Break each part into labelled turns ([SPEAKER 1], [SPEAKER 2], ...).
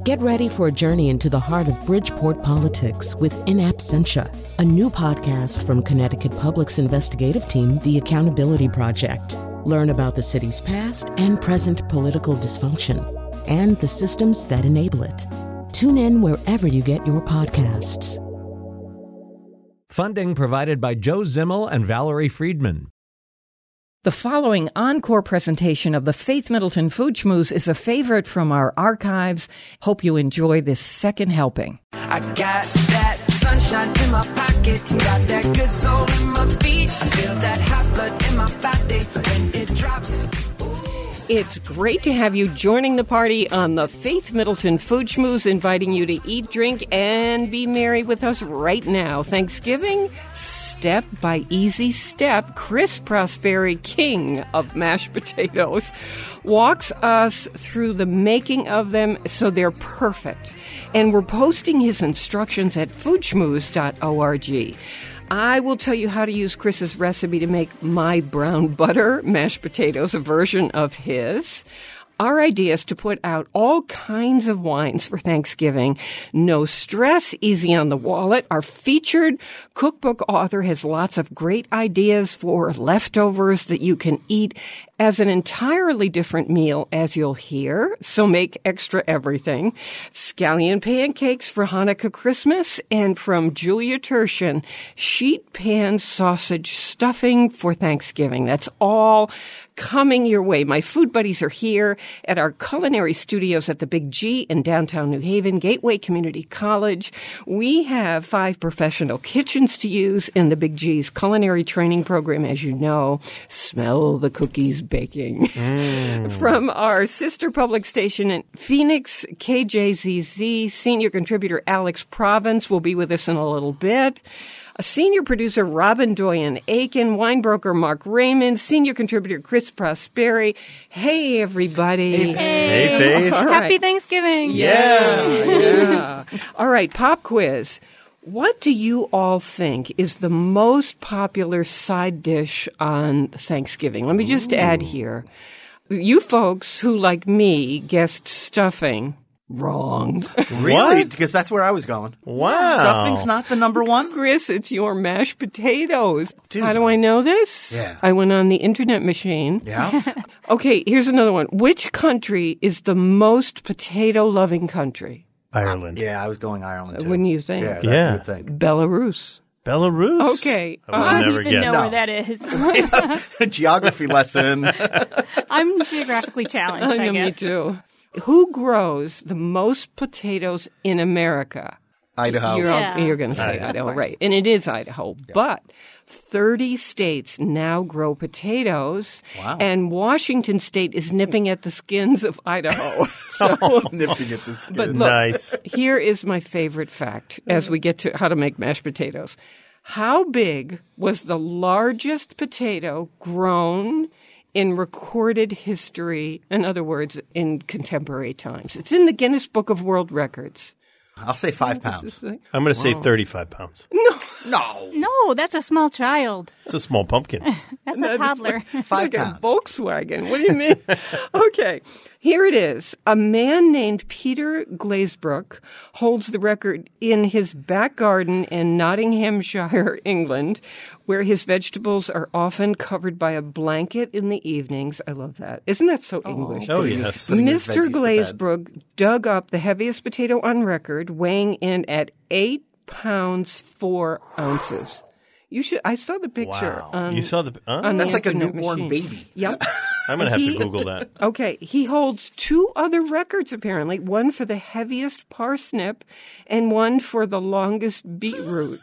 [SPEAKER 1] Get ready for a journey into the heart of Bridgeport politics with In Absentia, a new podcast from Connecticut Public's investigative team, The Accountability Project. Learn about the city's past and present political dysfunction and the systems that enable it. Tune in wherever you get your podcasts.
[SPEAKER 2] Funding provided by Joe Zimmel and Valerie Friedman.
[SPEAKER 3] The following encore presentation of the Faith Middleton Food Schmooze is a favorite from our archives. Hope you enjoy this second helping.
[SPEAKER 4] I got that sunshine in my pocket, got that good soul in my feet. I feel that hot blood in my body when it drops.
[SPEAKER 3] It's great to have you joining the party on the Faith Middleton Food Schmooze, inviting you to eat, drink, and be merry with us right now. Thanksgiving, step by easy step, Chris Prosperi, king of mashed potatoes, walks us through the making of them so they're perfect. And we're posting his instructions at foodschmooze.org. I will tell you how to use Chris's recipe to make my brown butter mashed potatoes, a version of his. Our idea is to put out all kinds of wines for Thanksgiving. No stress, easy on the wallet. Our featured cookbook author has lots of great ideas for leftovers that you can eat as an entirely different meal, as you'll hear. So make extra everything. Scallion pancakes for Hanukkah Christmas, and from Julia Tershin, sheet pan sausage stuffing for Thanksgiving. That's all coming your way. My food buddies are here at our culinary studios at the Big G in downtown New Haven, Gateway Community College. We have 5 professional kitchens to use in the Big G's culinary training program, as you know. Smell the cookies baking. From our sister public station in Phoenix, KJZZ, senior contributor Alex Province will be with us in a little bit. A senior producer, Robin Doyen-Aiken, wine broker, Mark Raymond, senior contributor, Chris Prosperi. Hey, everybody.
[SPEAKER 5] Hey, Faith.
[SPEAKER 6] Happy Thanksgiving.
[SPEAKER 3] Yeah. All right, pop quiz. What do you all think is the most popular side dish on Thanksgiving? Let me just add here. You folks who, like me, guessed stuffing. Wrong.
[SPEAKER 5] Really?
[SPEAKER 7] Because that's where I was going.
[SPEAKER 5] Wow.
[SPEAKER 7] Stuffing's not the number one?
[SPEAKER 3] Chris, it's your mashed potatoes.
[SPEAKER 7] Dude.
[SPEAKER 3] How do I know this?
[SPEAKER 7] Yeah.
[SPEAKER 3] I went on the internet machine.
[SPEAKER 7] Yeah?
[SPEAKER 3] Okay, here's another one. Which country is the most potato-loving country?
[SPEAKER 5] Ireland.
[SPEAKER 7] Yeah, I was going Ireland, too.
[SPEAKER 3] Wouldn't you think?
[SPEAKER 7] Yeah.
[SPEAKER 5] Yeah.
[SPEAKER 7] You would think.
[SPEAKER 3] Belarus.
[SPEAKER 5] Belarus?
[SPEAKER 3] Okay.
[SPEAKER 5] I would
[SPEAKER 6] I don't
[SPEAKER 5] never
[SPEAKER 6] even
[SPEAKER 5] guess.
[SPEAKER 6] know
[SPEAKER 7] No.
[SPEAKER 6] where that is.
[SPEAKER 7] Geography lesson.
[SPEAKER 6] I'm geographically challenged, I
[SPEAKER 3] Me
[SPEAKER 6] guess.
[SPEAKER 3] too. Who grows the most potatoes in America?
[SPEAKER 7] Idaho.
[SPEAKER 3] You're going to say
[SPEAKER 5] Idaho.
[SPEAKER 3] Idaho,
[SPEAKER 6] Of course.
[SPEAKER 3] right? And it is Idaho. But 30 states now grow potatoes.
[SPEAKER 7] Wow.
[SPEAKER 3] And Washington State is nipping at the skins of Idaho. So,
[SPEAKER 7] Nipping at the skin.
[SPEAKER 3] but look,
[SPEAKER 5] Nice.
[SPEAKER 3] here is my favorite fact as we get to how to make mashed potatoes. How big was the largest potato grown in recorded history? In other words, in contemporary times. It's in the Guinness Book of World Records.
[SPEAKER 7] I'll say 5 pounds.
[SPEAKER 5] I'm going to say 35 pounds.
[SPEAKER 7] No.
[SPEAKER 6] No, that's a small child.
[SPEAKER 5] It's a small pumpkin.
[SPEAKER 6] That's a toddler.
[SPEAKER 7] 5
[SPEAKER 3] Like a
[SPEAKER 7] pounds.
[SPEAKER 3] Volkswagen. What do you mean? Okay, here it is. A man named Peter Glazebrook holds the record in his back garden in Nottinghamshire, England, where his vegetables are often covered by a blanket in the evenings. I love that. Isn't that so English?
[SPEAKER 5] Oh, yes.
[SPEAKER 7] Putting his
[SPEAKER 3] Mr.
[SPEAKER 7] veggies to bed.
[SPEAKER 3] Glazebrook dug up the heaviest potato on record, weighing in at 8 pounds 4 ounces. You should. I saw the picture.
[SPEAKER 5] Wow. You saw the...
[SPEAKER 3] on the
[SPEAKER 7] That's like a
[SPEAKER 3] internet
[SPEAKER 7] newborn
[SPEAKER 3] machine.
[SPEAKER 7] baby.
[SPEAKER 3] Yep.
[SPEAKER 5] I'm going to have to
[SPEAKER 3] He-
[SPEAKER 5] Google that.
[SPEAKER 3] Okay, he holds 2 other records apparently, one for the heaviest parsnip and one for the longest beetroot.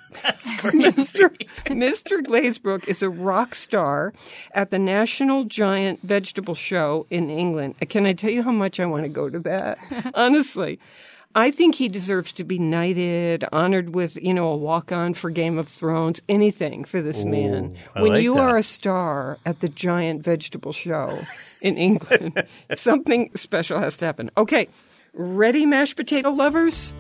[SPEAKER 3] Mr. Glazebrook is a rock star at the National Giant Vegetable Show in England. Can I tell you how much I want to go to that? Honestly. I think he deserves to be knighted, honored with, a walk-on for Game of Thrones, anything for this man.
[SPEAKER 5] I
[SPEAKER 3] When
[SPEAKER 5] like
[SPEAKER 3] you
[SPEAKER 5] that.
[SPEAKER 3] are a star at the Giant Vegetable Show in England, something special has to happen. Okay, ready, mashed potato lovers?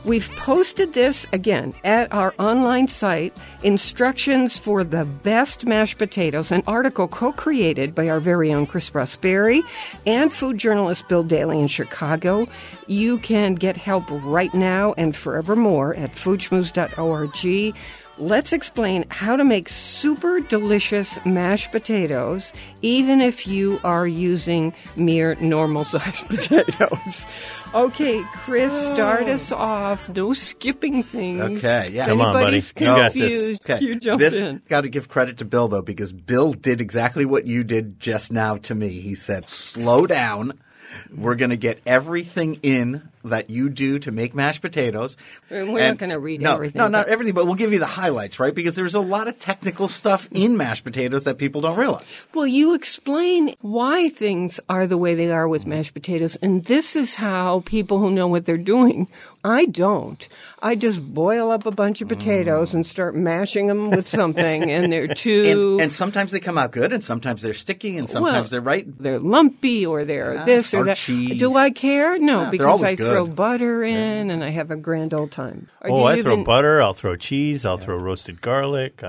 [SPEAKER 3] We've posted this, again, at our online site, instructions for the best mashed potatoes, an article co-created by our very own Chris Prosperi and food journalist Bill Daly in Chicago. You can get help right now and forevermore at foodschmooze.org. Let's explain how to make super delicious mashed potatoes, even if you are using mere normal-sized potatoes. Okay, Chris, start us off. No skipping things.
[SPEAKER 7] Okay, yeah.
[SPEAKER 3] If
[SPEAKER 5] Come on, buddy.
[SPEAKER 3] anybody's
[SPEAKER 5] You got this.
[SPEAKER 3] confused,
[SPEAKER 7] Okay,
[SPEAKER 3] you jump
[SPEAKER 7] this
[SPEAKER 3] in.
[SPEAKER 7] got to give credit to Bill, though, because Bill did exactly what you did just now to me. He said, slow down. We're going to get everything in that you do to make mashed potatoes.
[SPEAKER 3] And we're not going to read everything.
[SPEAKER 7] No, not
[SPEAKER 3] but-
[SPEAKER 7] everything, but we'll give you the highlights, right? Because there's a lot of technical stuff in mashed potatoes that people don't realize.
[SPEAKER 3] Well, you explain why things are the way they are with mashed potatoes, and this is how people who know what they're doing. I don't. I just boil up a bunch of potatoes and start mashing them with something, and they're too...
[SPEAKER 7] And sometimes they come out good, and sometimes they're sticky, and sometimes they're right.
[SPEAKER 3] They're lumpy, or they're this or that.
[SPEAKER 7] starchy.
[SPEAKER 3] Do I care? No,
[SPEAKER 7] they're
[SPEAKER 3] because
[SPEAKER 7] always
[SPEAKER 3] I throw
[SPEAKER 7] good.
[SPEAKER 3] butter in, and I have a grand old time. Or do
[SPEAKER 5] Oh,
[SPEAKER 3] you
[SPEAKER 5] I throw
[SPEAKER 3] even-
[SPEAKER 5] butter. I'll throw cheese. I'll throw roasted garlic.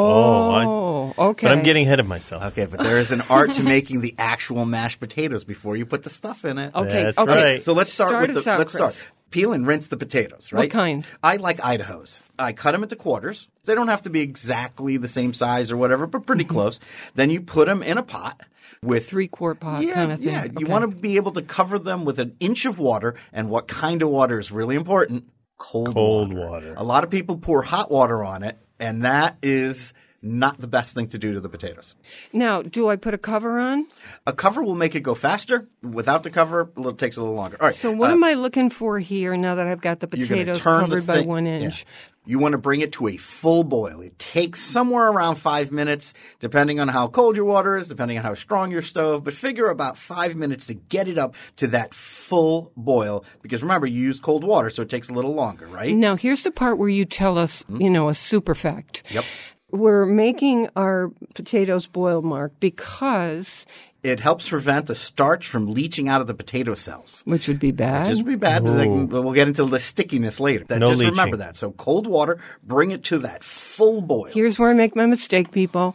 [SPEAKER 3] Okay.
[SPEAKER 5] But I'm getting ahead of myself.
[SPEAKER 7] Okay, but there is an art to making the actual mashed potatoes before you put the stuff in it.
[SPEAKER 3] Okay,
[SPEAKER 5] That's
[SPEAKER 3] okay.
[SPEAKER 5] right.
[SPEAKER 7] So let's start with
[SPEAKER 3] us
[SPEAKER 7] the.
[SPEAKER 3] out,
[SPEAKER 7] Let's
[SPEAKER 3] Chris.
[SPEAKER 7] start. Peel and rinse the potatoes, right?
[SPEAKER 3] What kind?
[SPEAKER 7] I like Idaho's. I cut them into quarters. They don't have to be exactly the same size or whatever, but pretty close. Then you put them in a pot with
[SPEAKER 3] 3-quart pot kind of thing.
[SPEAKER 7] Yeah, you
[SPEAKER 3] Okay.
[SPEAKER 7] want to be able to cover them with an inch of water. And what kind of water is really important? Cold
[SPEAKER 5] water.
[SPEAKER 7] A lot of people pour hot water on it, and that is not the best thing to do to the potatoes.
[SPEAKER 3] Now, do I put a cover on?
[SPEAKER 7] A cover will make it go faster. Without the cover, it takes a little longer. All right.
[SPEAKER 3] So what am I looking for here now that I've got the
[SPEAKER 7] You're gonna
[SPEAKER 3] potatoes
[SPEAKER 7] turn the
[SPEAKER 3] covered by
[SPEAKER 7] thing-
[SPEAKER 3] 1
[SPEAKER 7] yeah.
[SPEAKER 3] inch?
[SPEAKER 7] You want to bring it to a full boil. It takes somewhere around 5 minutes, depending on how cold your water is, depending on how strong your stove, but figure about 5 minutes to get it up to that full boil. Because remember, you used cold water, so it takes a little longer, right?
[SPEAKER 3] Now, here's the part where you tell us, a super fact.
[SPEAKER 7] Yep.
[SPEAKER 3] We're making our potatoes boil, Mark, because,
[SPEAKER 7] It helps prevent the starch from leaching out of the potato cells.
[SPEAKER 3] which would be bad.
[SPEAKER 7] Just be bad. But we'll get into the stickiness later.
[SPEAKER 5] No
[SPEAKER 7] just
[SPEAKER 5] leaching.
[SPEAKER 7] remember that. So cold water, bring it to that full boil.
[SPEAKER 3] Here's where I make my mistake, people.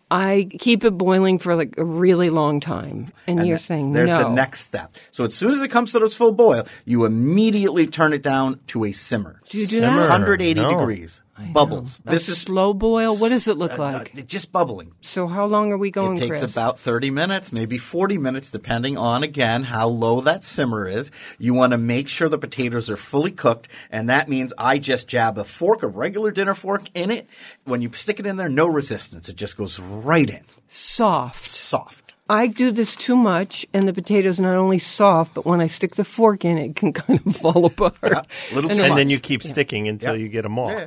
[SPEAKER 3] I keep it boiling for like a really long time. And you're saying
[SPEAKER 7] There's
[SPEAKER 3] no.
[SPEAKER 7] the next step. So as soon as it comes to this full boil, you immediately turn it down to a simmer.
[SPEAKER 3] Do you do
[SPEAKER 5] Simmer.
[SPEAKER 3] that?
[SPEAKER 7] 180
[SPEAKER 5] No.
[SPEAKER 7] degrees. Bubbles.
[SPEAKER 3] A
[SPEAKER 7] This is
[SPEAKER 3] slow boil? What does it look like?
[SPEAKER 7] just bubbling.
[SPEAKER 3] So how long are we going,
[SPEAKER 7] It takes
[SPEAKER 3] Chris?
[SPEAKER 7] about 30 minutes, maybe 40 minutes, depending on, again, how low that simmer is. You want to make sure the potatoes are fully cooked, and that means I just jab a fork, a regular dinner fork, in it. When you stick it in there, no resistance. It just goes right in.
[SPEAKER 3] Soft.
[SPEAKER 7] Soft.
[SPEAKER 3] I do this too much, and the potato's not only soft, but when I stick the fork in, it can kind of fall apart.
[SPEAKER 7] Yeah, a little
[SPEAKER 3] And
[SPEAKER 7] too
[SPEAKER 5] And
[SPEAKER 7] much.
[SPEAKER 5] then you keep sticking until you get them all.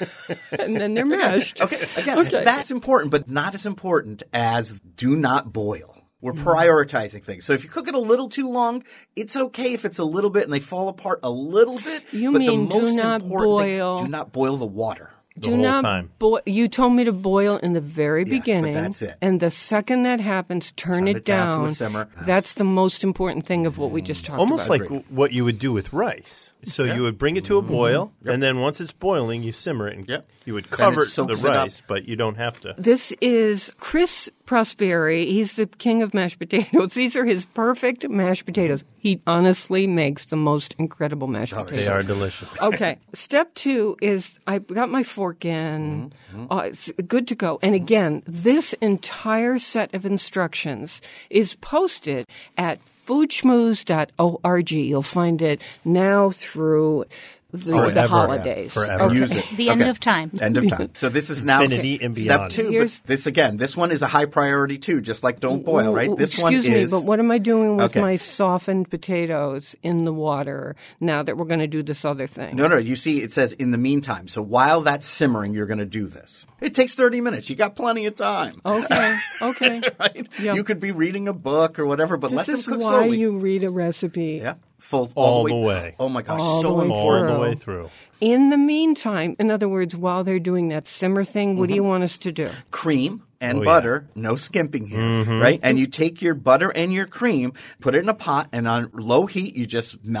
[SPEAKER 3] And then they're mashed.
[SPEAKER 7] Okay, again, that's important, but not as important as do not boil. We're prioritizing things. So if you cook it a little too long, it's okay if it's a little bit and they fall apart a little bit.
[SPEAKER 3] You
[SPEAKER 7] but
[SPEAKER 3] mean
[SPEAKER 7] the
[SPEAKER 3] do
[SPEAKER 7] most
[SPEAKER 3] not
[SPEAKER 7] important thing,
[SPEAKER 3] boil-
[SPEAKER 7] do not boil the water.
[SPEAKER 5] The whole time.
[SPEAKER 3] You told me to boil in the very
[SPEAKER 7] Yes, but
[SPEAKER 3] beginning.
[SPEAKER 7] that's it.
[SPEAKER 3] And the second that happens, turn it
[SPEAKER 7] down to a
[SPEAKER 3] down.
[SPEAKER 7] simmer.
[SPEAKER 3] That's the most important thing of what we just talked
[SPEAKER 5] Almost
[SPEAKER 3] about.
[SPEAKER 5] like what you would do with rice. So you would bring it to a boil, and then once it's boiling, you simmer it. And
[SPEAKER 7] Yep.
[SPEAKER 5] you would
[SPEAKER 7] And
[SPEAKER 5] cover
[SPEAKER 7] it soaks
[SPEAKER 5] the
[SPEAKER 7] it up.
[SPEAKER 5] rice, but you don't have to.
[SPEAKER 3] This is Chris Prosperi. He's the king of mashed potatoes. These are his perfect mashed potatoes. He honestly makes the most incredible mashed potatoes.
[SPEAKER 5] They are delicious.
[SPEAKER 3] Okay. Step 2 is I got my fork in. It's good to go. And again, this entire set of instructions is posted at foodschmooze.org. You'll find it now through the
[SPEAKER 5] Forever.
[SPEAKER 3] holidays.
[SPEAKER 5] Forever.
[SPEAKER 3] Okay.
[SPEAKER 7] Use it.
[SPEAKER 6] The end of time.
[SPEAKER 7] End of time. So this is now
[SPEAKER 5] Infinity and
[SPEAKER 7] step
[SPEAKER 5] beyond.
[SPEAKER 7] 2.
[SPEAKER 3] Here's-
[SPEAKER 7] But this one is a high priority too, just like don't boil, right? This
[SPEAKER 3] Excuse
[SPEAKER 7] one
[SPEAKER 3] me,
[SPEAKER 7] is
[SPEAKER 3] but what am I doing with
[SPEAKER 7] Okay.
[SPEAKER 3] my softened potatoes in the water now that we're going to do this other thing?
[SPEAKER 7] No, you see, it says in the meantime. So while that's simmering, you're going to do this. It takes 30 minutes. You got plenty of time.
[SPEAKER 3] Okay.
[SPEAKER 7] Right?
[SPEAKER 3] Yeah.
[SPEAKER 7] You could be reading a book or whatever, but let
[SPEAKER 3] This
[SPEAKER 7] them
[SPEAKER 3] is
[SPEAKER 7] cook
[SPEAKER 3] why
[SPEAKER 7] slowly.
[SPEAKER 3] you read a recipe.
[SPEAKER 7] Yeah. Full
[SPEAKER 5] All the way.
[SPEAKER 7] Oh my gosh,
[SPEAKER 3] All
[SPEAKER 7] so
[SPEAKER 3] the way
[SPEAKER 7] important.
[SPEAKER 5] All the
[SPEAKER 3] through.
[SPEAKER 5] way through.
[SPEAKER 3] In the meantime, in other words, while they're doing that simmer thing, what do you want us to do?
[SPEAKER 7] Cream and
[SPEAKER 5] Oh, yeah.
[SPEAKER 7] butter, no skimping here, right? And you take your butter and your cream, put it in a pot, and on low heat, you just melt it.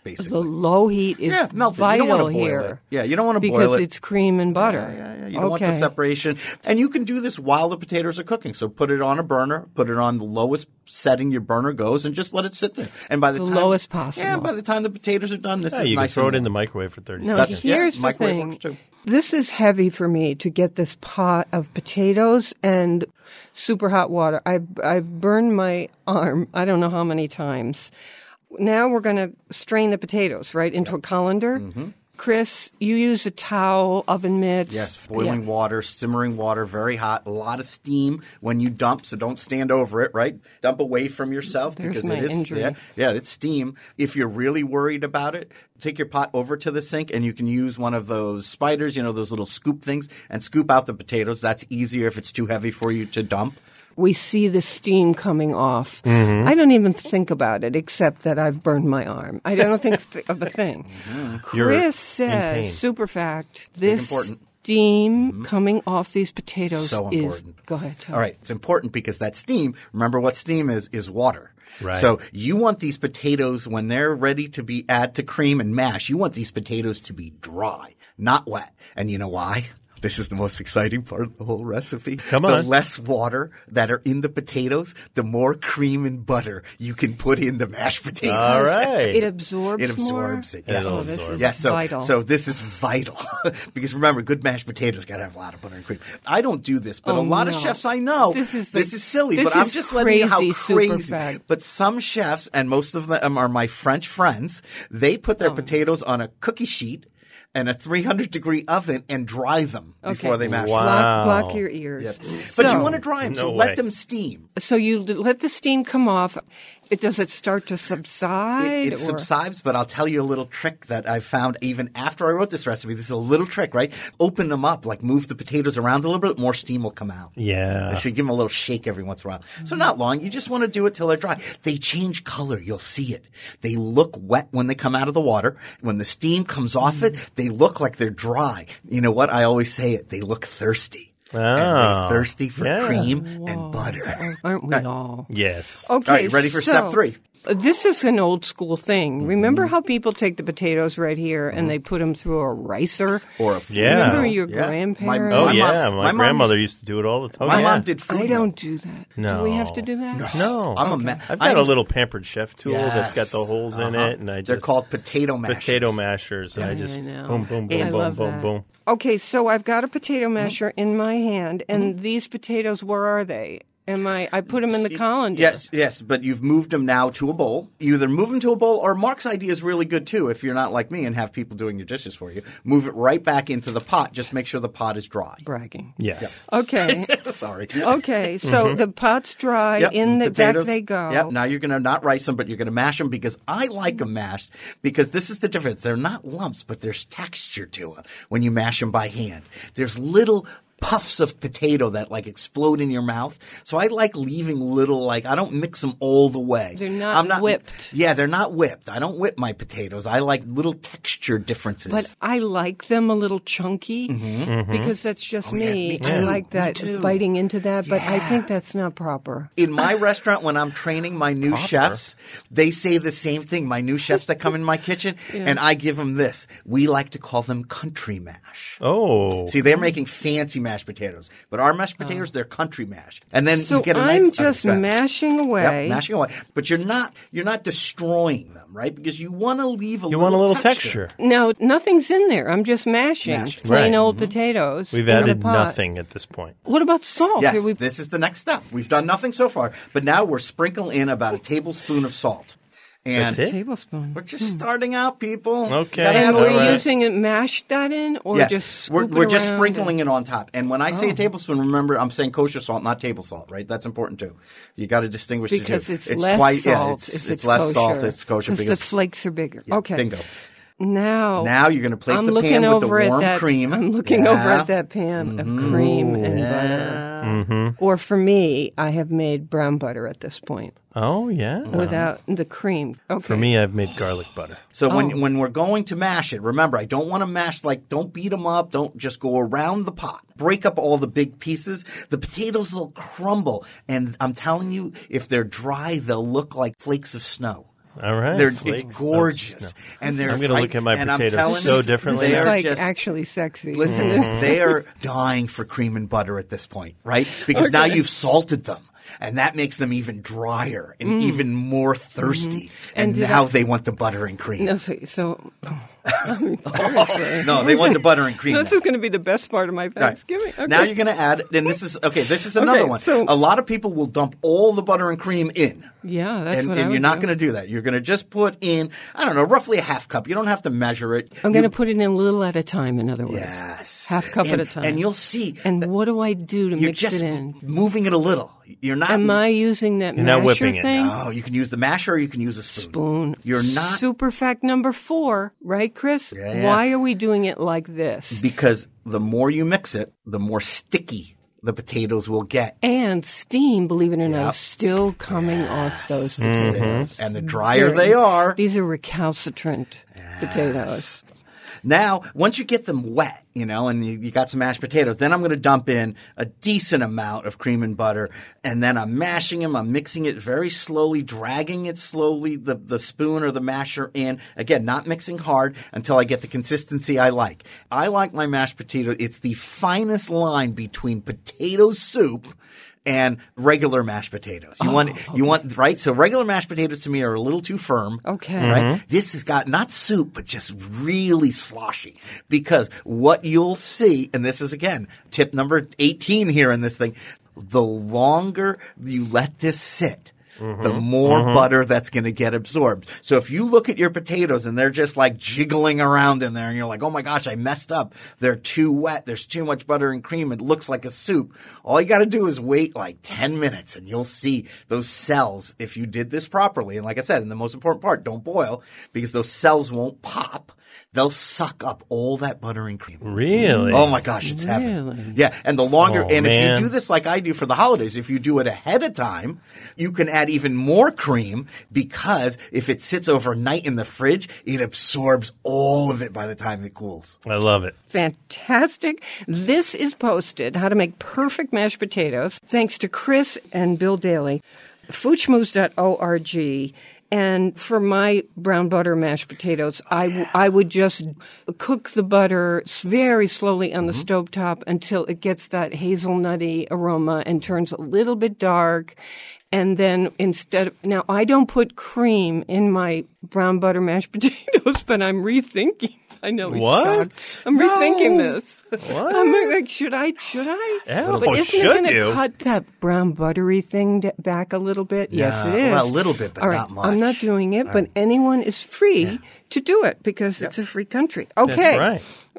[SPEAKER 7] basically.
[SPEAKER 3] The low heat is
[SPEAKER 7] melt it. You
[SPEAKER 3] vital
[SPEAKER 7] don't want to boil
[SPEAKER 3] here.
[SPEAKER 7] it. Yeah, you don't want to boil
[SPEAKER 3] because
[SPEAKER 7] it.
[SPEAKER 3] it's cream and butter.
[SPEAKER 7] Yeah. You don't want the separation. And you can do this while the potatoes are cooking. So put it on a burner, put it on the lowest setting your burner goes, and just let it sit there. And by the time
[SPEAKER 3] lowest possible.
[SPEAKER 7] Yeah, by the time the potatoes are done, this is
[SPEAKER 5] you
[SPEAKER 7] nice.
[SPEAKER 5] can throw it
[SPEAKER 7] and
[SPEAKER 5] in the
[SPEAKER 7] warm.
[SPEAKER 5] microwave for 30
[SPEAKER 3] No,
[SPEAKER 5] seconds.
[SPEAKER 3] here's the
[SPEAKER 7] microwave
[SPEAKER 3] thing.
[SPEAKER 7] works too.
[SPEAKER 3] This is heavy for me to get this pot of potatoes and super hot water. I've burned my arm I don't know how many times. Now we're going to strain the potatoes, right, into a colander. Mm-hmm. Chris, you use a towel, oven mitts.
[SPEAKER 7] Yes, boiling water, simmering water, very hot, a lot of steam when you dump, so don't stand over it, right? Dump away from yourself
[SPEAKER 3] There's
[SPEAKER 7] because
[SPEAKER 3] my
[SPEAKER 7] it is
[SPEAKER 3] injury.
[SPEAKER 7] Yeah, it's steam. If you're really worried about it, take your pot over to the sink and you can use one of those spiders, those little scoop things, and scoop out the potatoes. That's easier if it's too heavy for you to dump.
[SPEAKER 3] We see the steam coming off.
[SPEAKER 7] Mm-hmm.
[SPEAKER 3] I don't even think about it except that I've burned my arm. I don't think of a thing.
[SPEAKER 5] You're in
[SPEAKER 3] Chris
[SPEAKER 5] pain.
[SPEAKER 3] says, super fact, this
[SPEAKER 7] important.
[SPEAKER 3] steam coming off these potatoes
[SPEAKER 7] So
[SPEAKER 3] is
[SPEAKER 7] important.
[SPEAKER 3] Go ahead, Tom.
[SPEAKER 7] All right, it's important because that steam, remember what steam is water.
[SPEAKER 5] Right.
[SPEAKER 7] So you want these potatoes, when they're ready to be add to cream and mash, you want these potatoes to be dry, not wet. And you know why? This is the most exciting part of the whole recipe.
[SPEAKER 5] Come
[SPEAKER 7] The
[SPEAKER 5] on.
[SPEAKER 7] less water that are in the potatoes, the more cream and butter you can put in the mashed potatoes.
[SPEAKER 5] All right.
[SPEAKER 3] It absorbs
[SPEAKER 7] It absorbs
[SPEAKER 3] more?
[SPEAKER 7] it. Yes.
[SPEAKER 5] It'll
[SPEAKER 3] Oh, this
[SPEAKER 5] absorb.
[SPEAKER 3] is
[SPEAKER 7] Yes,
[SPEAKER 3] vital.
[SPEAKER 7] so this is vital because remember, good mashed potatoes got to have a lot of butter and cream. I don't do this, but
[SPEAKER 3] Oh,
[SPEAKER 7] a lot of
[SPEAKER 3] no.
[SPEAKER 7] chefs I know.
[SPEAKER 3] This is
[SPEAKER 7] silly,
[SPEAKER 3] this
[SPEAKER 7] but I'm
[SPEAKER 3] is
[SPEAKER 7] just letting you how
[SPEAKER 3] crazy super
[SPEAKER 7] crazy.
[SPEAKER 3] fact.
[SPEAKER 7] But some chefs, and most of them are my French friends, they put
[SPEAKER 3] Oh.
[SPEAKER 7] their potatoes on a cookie sheet and a 300-degree oven and dry them before they mash them.
[SPEAKER 5] Wow.
[SPEAKER 3] Block your ears.
[SPEAKER 7] Yep. But
[SPEAKER 3] So-
[SPEAKER 7] you want to dry them, so
[SPEAKER 5] No way.
[SPEAKER 7] let them steam.
[SPEAKER 3] So you let the steam come off. Does it start to subside?
[SPEAKER 7] It
[SPEAKER 3] or-
[SPEAKER 7] subsides, but I'll tell you a little trick that I found even after I wrote this recipe. This is a little trick, right? Open them up, like move the potatoes around a little bit, more steam will come out.
[SPEAKER 5] Yeah.
[SPEAKER 7] I should give them a little shake every once in a while. So not long. You just want to do it till they're dry. They change color. You'll see it. They look wet when they come out of the water. When the steam comes off it, they look like they're dry. You know what? I always say it. They look thirsty. And they're thirsty for
[SPEAKER 5] yeah.
[SPEAKER 7] cream and butter.
[SPEAKER 3] Aren't we all?
[SPEAKER 5] Yes.
[SPEAKER 3] Okay.
[SPEAKER 7] All right, ready for step 3?
[SPEAKER 3] This is an old school thing.
[SPEAKER 7] Mm-hmm.
[SPEAKER 3] Remember how people take the potatoes right here and they put them through a ricer?
[SPEAKER 7] Or a
[SPEAKER 5] Yeah.
[SPEAKER 3] Remember your
[SPEAKER 7] Yeah.
[SPEAKER 3] grandparents?
[SPEAKER 5] Oh,
[SPEAKER 7] My
[SPEAKER 5] yeah.
[SPEAKER 7] mom-
[SPEAKER 5] My
[SPEAKER 7] my mom
[SPEAKER 5] grandmother
[SPEAKER 7] used-
[SPEAKER 5] used to do it all the time.
[SPEAKER 7] My
[SPEAKER 5] yeah.
[SPEAKER 7] mom did food.
[SPEAKER 3] I don't do that.
[SPEAKER 5] No.
[SPEAKER 3] Do we have to do that?
[SPEAKER 5] No.
[SPEAKER 7] I've
[SPEAKER 5] got a little Pampered Chef tool that's got
[SPEAKER 7] Yes.
[SPEAKER 5] the holes in it, and I
[SPEAKER 7] They're
[SPEAKER 5] just
[SPEAKER 7] called potato mashers.
[SPEAKER 5] potato mashers, and I just
[SPEAKER 3] I know.
[SPEAKER 5] boom, boom,
[SPEAKER 3] I
[SPEAKER 5] boom, boom,
[SPEAKER 3] love
[SPEAKER 5] boom,
[SPEAKER 3] that.
[SPEAKER 5] boom.
[SPEAKER 3] Okay, so I've got a potato
[SPEAKER 7] Mm-hmm.
[SPEAKER 3] masher in my hand, and these potatoes, where are they? I put them in the colander.
[SPEAKER 7] Yes, but you've moved them now to a bowl. You either move them to a bowl, or Mark's idea is really good too. If you're not like me and have people doing your dishes for you, move it right back into the pot. Just make sure the pot is dry.
[SPEAKER 3] Bragging.
[SPEAKER 5] Yes.
[SPEAKER 3] Okay.
[SPEAKER 7] Sorry.
[SPEAKER 3] Okay, so the pot's dry,
[SPEAKER 7] Yep,
[SPEAKER 3] in the back
[SPEAKER 7] potatoes.
[SPEAKER 3] they go.
[SPEAKER 7] Yep. Now you're going to not rice them, but you're going to mash them because I like them mashed because this is the difference. They're not lumps, but there's texture to them when you mash them by hand. There's little puffs of potato that like explode in your mouth. So I like leaving little, I don't mix them all the way.
[SPEAKER 3] They're not
[SPEAKER 7] I'm not
[SPEAKER 3] whipped.
[SPEAKER 7] Yeah, they're not whipped. I don't whip my potatoes. I like little texture differences.
[SPEAKER 3] But I like them a little chunky because that's just
[SPEAKER 7] Mm-hmm. yeah,
[SPEAKER 3] me.
[SPEAKER 7] me too,
[SPEAKER 3] I like
[SPEAKER 7] me
[SPEAKER 3] that
[SPEAKER 7] too.
[SPEAKER 3] biting into that, but I
[SPEAKER 7] Yeah.
[SPEAKER 3] think that's not proper.
[SPEAKER 7] in my restaurant, when I'm training my new chefs, they say the same thing. My new chefs that come in my kitchen, and I give them this. We like to call them country mash.
[SPEAKER 5] Oh.
[SPEAKER 7] See, they're making fancy mashed potatoes, but our mashed potatoes, they're country mash. And then
[SPEAKER 3] So
[SPEAKER 7] you get a nice.
[SPEAKER 3] I'm just
[SPEAKER 7] okay.
[SPEAKER 3] mashing away.
[SPEAKER 7] Yep, mashing away. But you're not destroying them, right? Because you want to leave
[SPEAKER 5] You want a little texture.
[SPEAKER 3] No, nothing's in there. I'm just mashing
[SPEAKER 7] Mashed.
[SPEAKER 3] plain
[SPEAKER 5] Right.
[SPEAKER 3] old potatoes.
[SPEAKER 5] We've
[SPEAKER 3] in the
[SPEAKER 5] added
[SPEAKER 3] pot.
[SPEAKER 5] nothing at this point.
[SPEAKER 3] What about salt?
[SPEAKER 7] Yes,
[SPEAKER 3] Here we-
[SPEAKER 7] this is the next step. We've done nothing so far, but now we're sprinkling in about a tablespoon of salt. And
[SPEAKER 5] That's it?
[SPEAKER 3] tablespoon.
[SPEAKER 7] we're just starting out, people.
[SPEAKER 5] Okay.
[SPEAKER 7] You gotta
[SPEAKER 3] And
[SPEAKER 7] have
[SPEAKER 3] we're
[SPEAKER 7] it.
[SPEAKER 5] All right.
[SPEAKER 3] using it, mash that in, or
[SPEAKER 7] Yes,
[SPEAKER 3] just scoop
[SPEAKER 7] we're
[SPEAKER 3] it
[SPEAKER 7] just
[SPEAKER 3] around
[SPEAKER 7] sprinkling
[SPEAKER 3] and-
[SPEAKER 7] it on top. And when I say a tablespoon, remember I'm saying kosher salt, not table salt, right? That's important too. You got to distinguish the two.
[SPEAKER 3] Because it's less
[SPEAKER 7] twice, yeah,
[SPEAKER 3] salt
[SPEAKER 7] it's,
[SPEAKER 3] if it's
[SPEAKER 7] less
[SPEAKER 3] kosher.
[SPEAKER 7] salt. It's kosher
[SPEAKER 3] because
[SPEAKER 7] because
[SPEAKER 3] the flakes are bigger.
[SPEAKER 7] yeah,
[SPEAKER 3] Okay.
[SPEAKER 7] bingo.
[SPEAKER 3] Now
[SPEAKER 7] You're going to place
[SPEAKER 3] I'm
[SPEAKER 7] the
[SPEAKER 3] looking
[SPEAKER 7] pan with the
[SPEAKER 3] over
[SPEAKER 7] warm
[SPEAKER 3] at that,
[SPEAKER 7] cream.
[SPEAKER 3] I'm looking
[SPEAKER 7] Yeah.
[SPEAKER 3] over at that pan of cream and butter. Or for me, I have made brown butter at this point
[SPEAKER 5] Oh, yeah.
[SPEAKER 3] without the cream. Okay.
[SPEAKER 5] For me, I've made garlic butter.
[SPEAKER 7] So
[SPEAKER 3] Oh.
[SPEAKER 7] when we're going to mash it, remember, I don't want to mash don't beat them up. Don't just go around the pot. Break up all the big pieces. The potatoes will crumble. And I'm telling you, if they're dry, they'll look like flakes of snow.
[SPEAKER 5] All right.
[SPEAKER 7] It's
[SPEAKER 5] flakes.
[SPEAKER 7] gorgeous.
[SPEAKER 5] No.
[SPEAKER 7] And they're
[SPEAKER 5] I'm going to look at my
[SPEAKER 7] and I'm
[SPEAKER 5] potatoes
[SPEAKER 7] telling
[SPEAKER 5] so
[SPEAKER 7] you,
[SPEAKER 5] differently.
[SPEAKER 7] they
[SPEAKER 3] It's
[SPEAKER 7] are
[SPEAKER 3] like
[SPEAKER 7] just-
[SPEAKER 3] actually sexy.
[SPEAKER 7] Listen, they are dying for cream and butter at this point, right? Because now you've salted them. And that makes them even drier and even more thirsty. And now they want the butter and cream.
[SPEAKER 3] No, so seriously.
[SPEAKER 7] No, they want the butter and cream.
[SPEAKER 3] This
[SPEAKER 7] now.
[SPEAKER 3] is going to be the best part of my
[SPEAKER 7] Right.
[SPEAKER 3] Thanksgiving. Okay.
[SPEAKER 7] Now you're going to add, and this is another
[SPEAKER 3] Okay,
[SPEAKER 7] one.
[SPEAKER 3] so-
[SPEAKER 7] A lot of people will dump all the butter and cream in.
[SPEAKER 3] Yeah, that's
[SPEAKER 7] and,
[SPEAKER 3] what I
[SPEAKER 7] and
[SPEAKER 3] would
[SPEAKER 7] you're not
[SPEAKER 3] do.
[SPEAKER 7] going to do that. You're going to just put in, I don't know, roughly a half cup. You don't have to measure it.
[SPEAKER 3] I'm going to put it in a little at a time, in other words.
[SPEAKER 7] Yes.
[SPEAKER 3] Half cup
[SPEAKER 7] and,
[SPEAKER 3] at a time.
[SPEAKER 7] And you'll see.
[SPEAKER 3] And what do I do to
[SPEAKER 7] You're
[SPEAKER 3] mix
[SPEAKER 7] just
[SPEAKER 3] it in?
[SPEAKER 7] moving it a little. You're not.
[SPEAKER 3] Am I using that
[SPEAKER 5] You're not
[SPEAKER 3] masher
[SPEAKER 5] whipping it.
[SPEAKER 3] thing?
[SPEAKER 7] Oh, you can use the masher or you can use a spoon. You're not.
[SPEAKER 3] Super fact number 4, right, Chris?
[SPEAKER 7] Yeah.
[SPEAKER 3] Why are we doing it like this?
[SPEAKER 7] Because the more you mix it, the more sticky the potatoes will get.
[SPEAKER 3] And steam, believe it or not,
[SPEAKER 7] Yep.
[SPEAKER 3] is still coming off those potatoes.
[SPEAKER 7] And the drier they are.
[SPEAKER 3] These are recalcitrant potatoes.
[SPEAKER 7] Now, once you get them wet, and you got some mashed potatoes, then I'm going to dump in a decent amount of cream and butter, and then I'm mashing them. I'm mixing it very slowly, dragging it slowly, the spoon or the masher in. Again, not mixing hard until I get the consistency I like. I like my mashed potato. It's the finest line between potato soup and regular mashed potatoes. You want, right? So regular mashed potatoes to me are a little too firm.
[SPEAKER 3] Okay.
[SPEAKER 7] Right? This has got not soup, but just really sloshy. Because what you'll see, and this is again, tip number 18 here in this thing, the longer you let this sit, the more butter that's going to get absorbed. So if you look at your potatoes and they're just like jiggling around in there and you're like, oh my gosh, I messed up. They're too wet. There's too much butter and cream. It looks like a soup. All you got to do is wait like 10 minutes and you'll see those cells if you did this properly. And like I said, and the most important part, don't boil because those cells won't pop. They'll suck up all that butter and cream.
[SPEAKER 5] Really?
[SPEAKER 7] Oh my gosh, it's heaven. Yeah, and the longer, and
[SPEAKER 5] man.
[SPEAKER 7] if you do this like I do for the holidays, if you do it ahead of time, you can add even more cream because if it sits overnight in the fridge, it absorbs all of it by the time it cools.
[SPEAKER 5] I love it.
[SPEAKER 3] Fantastic. This is posted, How to Make Perfect Mashed Potatoes, thanks to Chris and Bill Daly, foodschmooze.org. And for my brown butter mashed potatoes, I would just cook the butter very slowly on the stovetop until it gets that hazelnutty aroma and turns a little bit dark. And then now I don't put cream in my brown butter mashed potatoes, but I'm rethinking. I know. he's
[SPEAKER 5] What?
[SPEAKER 3] shocked. I'm rethinking this.
[SPEAKER 5] What?
[SPEAKER 3] I'm like, should I?
[SPEAKER 5] Yeah,
[SPEAKER 3] But isn't
[SPEAKER 5] should
[SPEAKER 3] it going
[SPEAKER 5] you?
[SPEAKER 3] to cut that brown buttery thing back a little bit? Yes, it is.
[SPEAKER 7] Well, a little bit, but
[SPEAKER 3] All right,
[SPEAKER 7] not much.
[SPEAKER 3] I'm not doing it, but anyone is free to do it because it's a free country. Okay.
[SPEAKER 5] right.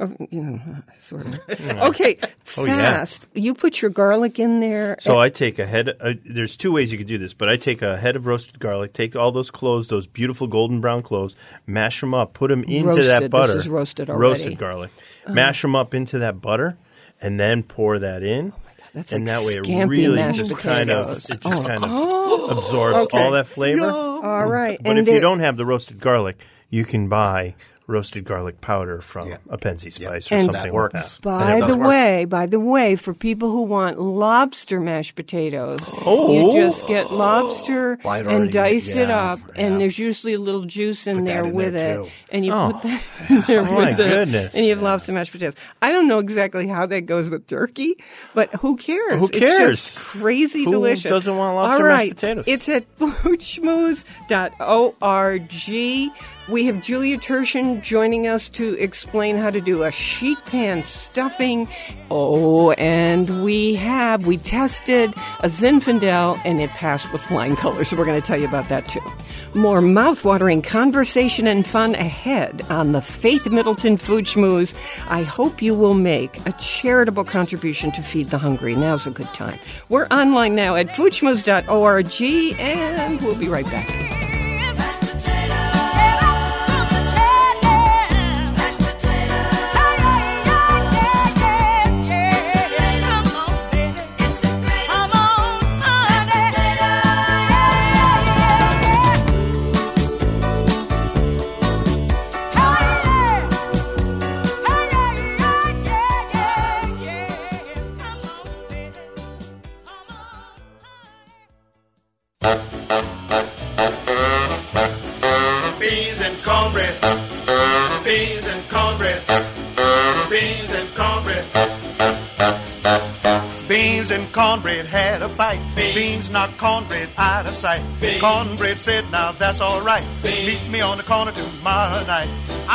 [SPEAKER 3] Sort of. Okay,
[SPEAKER 5] Oh, yeah.
[SPEAKER 3] fast. You put your garlic in there.
[SPEAKER 5] So I take a head. There's two ways you could do this, but I take a head of roasted garlic, take all those cloves, those beautiful golden brown cloves, mash them up, put them into that
[SPEAKER 3] Roasted.
[SPEAKER 5] butter.
[SPEAKER 3] This is roasted already.
[SPEAKER 5] Roasted garlic. Mash them up into that butter, and then pour that in.
[SPEAKER 3] That's
[SPEAKER 5] and
[SPEAKER 3] like
[SPEAKER 5] that way it
[SPEAKER 3] scampi
[SPEAKER 5] really
[SPEAKER 3] mashed
[SPEAKER 5] just
[SPEAKER 3] potatoes.
[SPEAKER 5] kind of absorbs all that flavor.
[SPEAKER 3] All right.
[SPEAKER 5] But if you don't have the roasted garlic, you can buy roasted garlic powder from a Pensy Spice or
[SPEAKER 3] And
[SPEAKER 5] something
[SPEAKER 7] that
[SPEAKER 5] like
[SPEAKER 7] works.
[SPEAKER 5] that.
[SPEAKER 3] By the way, for people who want lobster mashed potatoes, you just get lobster
[SPEAKER 7] Well, I'd
[SPEAKER 3] and
[SPEAKER 7] already
[SPEAKER 3] dice
[SPEAKER 7] made-
[SPEAKER 3] it
[SPEAKER 7] yeah,
[SPEAKER 3] up,
[SPEAKER 7] yeah.
[SPEAKER 3] and there's usually a little juice in
[SPEAKER 7] Put that
[SPEAKER 3] there
[SPEAKER 7] in
[SPEAKER 3] with
[SPEAKER 7] there,
[SPEAKER 3] it,
[SPEAKER 7] too.
[SPEAKER 3] and you
[SPEAKER 5] Oh.
[SPEAKER 3] put that in there
[SPEAKER 5] my
[SPEAKER 3] with
[SPEAKER 5] goodness.
[SPEAKER 3] and you have lobster mashed potatoes. I don't know exactly how that goes with turkey, but who cares?
[SPEAKER 5] Who
[SPEAKER 3] It's
[SPEAKER 5] cares?
[SPEAKER 3] just crazy
[SPEAKER 5] Who
[SPEAKER 3] delicious.
[SPEAKER 5] doesn't want lobster
[SPEAKER 3] All
[SPEAKER 5] mashed
[SPEAKER 3] right.
[SPEAKER 5] potatoes?
[SPEAKER 3] It's at foodschmooze.org. We have Julia Turshen joining us to explain how to do a sheet pan stuffing. Oh, and we tested a Zinfandel and it passed with flying colors. So we're going to tell you about that too. More mouth-watering conversation and fun ahead on the Faith Middleton Food Schmooze. I hope you will make a charitable contribution to feed the hungry. Now's a good time. We're online now at foodschmooze.org and we'll be right back.
[SPEAKER 8] and cornbread had a fight. Beans knocked cornbread out of sight. Cornbread said, now that's all right. Meet me on the corner tomorrow night.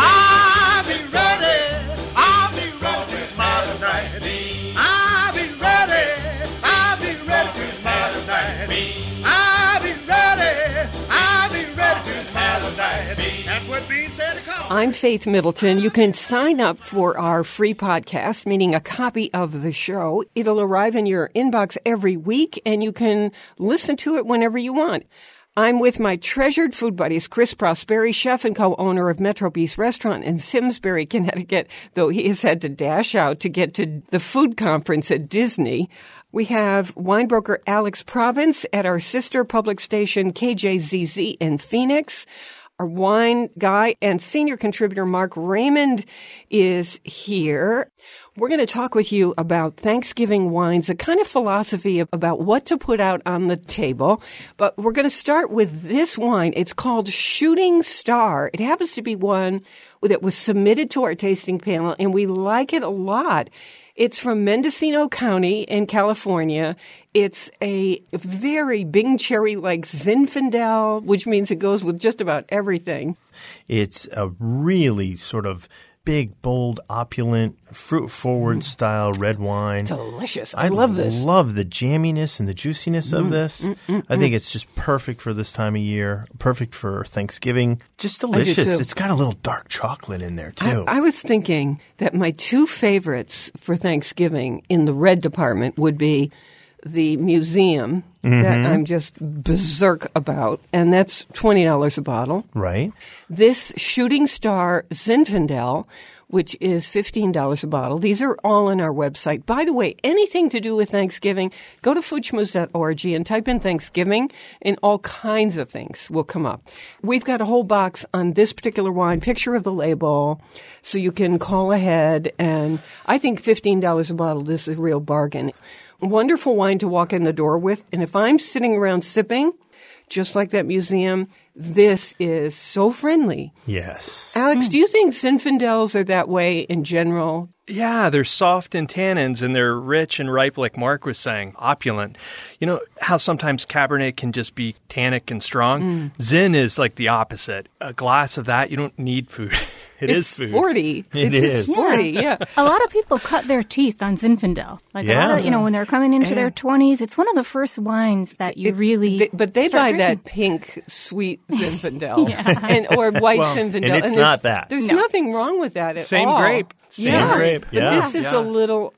[SPEAKER 8] I'll be ready. I'll be ready tomorrow night. I'll be ready. I'll be ready tomorrow night. I'll be ready. I'll be ready tomorrow night. That's what Beans said to call.
[SPEAKER 3] I'm Faith Middleton. You can sign up for our free podcast, meaning a copy of the show. It'll arrive in your inbox every week, and you can listen to it whenever you want. I'm with my treasured food buddies, Chris Prosperi, chef and co-owner of Metro Beast Restaurant in Simsbury, Connecticut, though he has had to dash out to get to the food conference at Disney. We have wine broker Alex Province at our sister public station KJZZ in Phoenix. Our wine guy and senior contributor Mark Raymond is here. We're going to talk with you about Thanksgiving wines, a kind of philosophy about what to put out on the table. But we're going to start with this wine. It's called Shooting Star. It happens to be one that was submitted to our tasting panel, and we like it a lot. It's from Mendocino County in California. It's a very Bing cherry-like Zinfandel, which means it goes with just about everything.
[SPEAKER 5] It's a really sort of big, bold, opulent, fruit-forward style red wine.
[SPEAKER 3] Delicious. I love this.
[SPEAKER 5] I love the jamminess and the juiciness of this. I think it's just perfect for this time of year, perfect for Thanksgiving. Just delicious. It's got a little dark chocolate in there, too.
[SPEAKER 3] I was thinking that my two favorites for Thanksgiving in the red department would be the museum that I'm just berserk about, and that's $20 a bottle.
[SPEAKER 5] Right. This
[SPEAKER 3] Shooting Star Zinfandel, which is $15 a bottle. These are all on our website. By the way, anything to do with Thanksgiving, go to foodschmooze.org and type in Thanksgiving, and all kinds of things will come up. We've got a whole box on this particular wine, picture of the label, so you can call ahead, and I think $15 a bottle, this is a real bargain. Wonderful wine to walk in the door with. And if I'm sitting around sipping, just like that museum, this is so friendly.
[SPEAKER 5] Yes.
[SPEAKER 3] Alex, do you think Zinfandels are that way in general?
[SPEAKER 9] Yeah, they're soft in tannins and they're rich and ripe, like Mark was saying, opulent. You know how sometimes Cabernet can just be tannic and strong? Zin is like the opposite. A glass of that, you don't need food. It's food.
[SPEAKER 3] Sporty.
[SPEAKER 5] It's
[SPEAKER 3] sporty, yeah.
[SPEAKER 6] A lot of people cut their teeth on Zinfandel. Like a lot of, when they're coming into their 20s, it's one of the first wines that you
[SPEAKER 3] But they buy
[SPEAKER 6] drinking.
[SPEAKER 3] that pink, sweet Zinfandel or white Zinfandel.
[SPEAKER 5] And it's not that.
[SPEAKER 3] There's nothing wrong with that at all.
[SPEAKER 9] Same grape.
[SPEAKER 5] Same grape.
[SPEAKER 3] But this is a little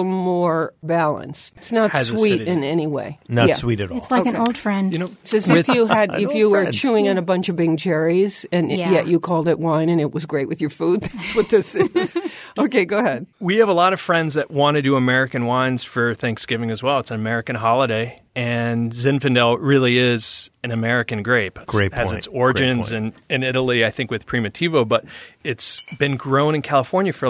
[SPEAKER 3] more balanced. It's not
[SPEAKER 9] Has
[SPEAKER 3] sweet
[SPEAKER 9] acidity.
[SPEAKER 3] in any way.
[SPEAKER 5] Not sweet at all.
[SPEAKER 6] It's like an old friend.
[SPEAKER 9] You know,
[SPEAKER 3] It's as if you were chewing on a bunch of Bing cherries, and yet you called it wine, and it was great with your food. That's what this is. Okay, go ahead.
[SPEAKER 9] we have a lot of friends that want to do American wines for Thanksgiving as well. It's an American holiday, and Zinfandel really is an American grape.
[SPEAKER 5] Great
[SPEAKER 9] It has
[SPEAKER 5] point.
[SPEAKER 9] its origins in Italy, I think, with Primitivo, but it's been grown in California for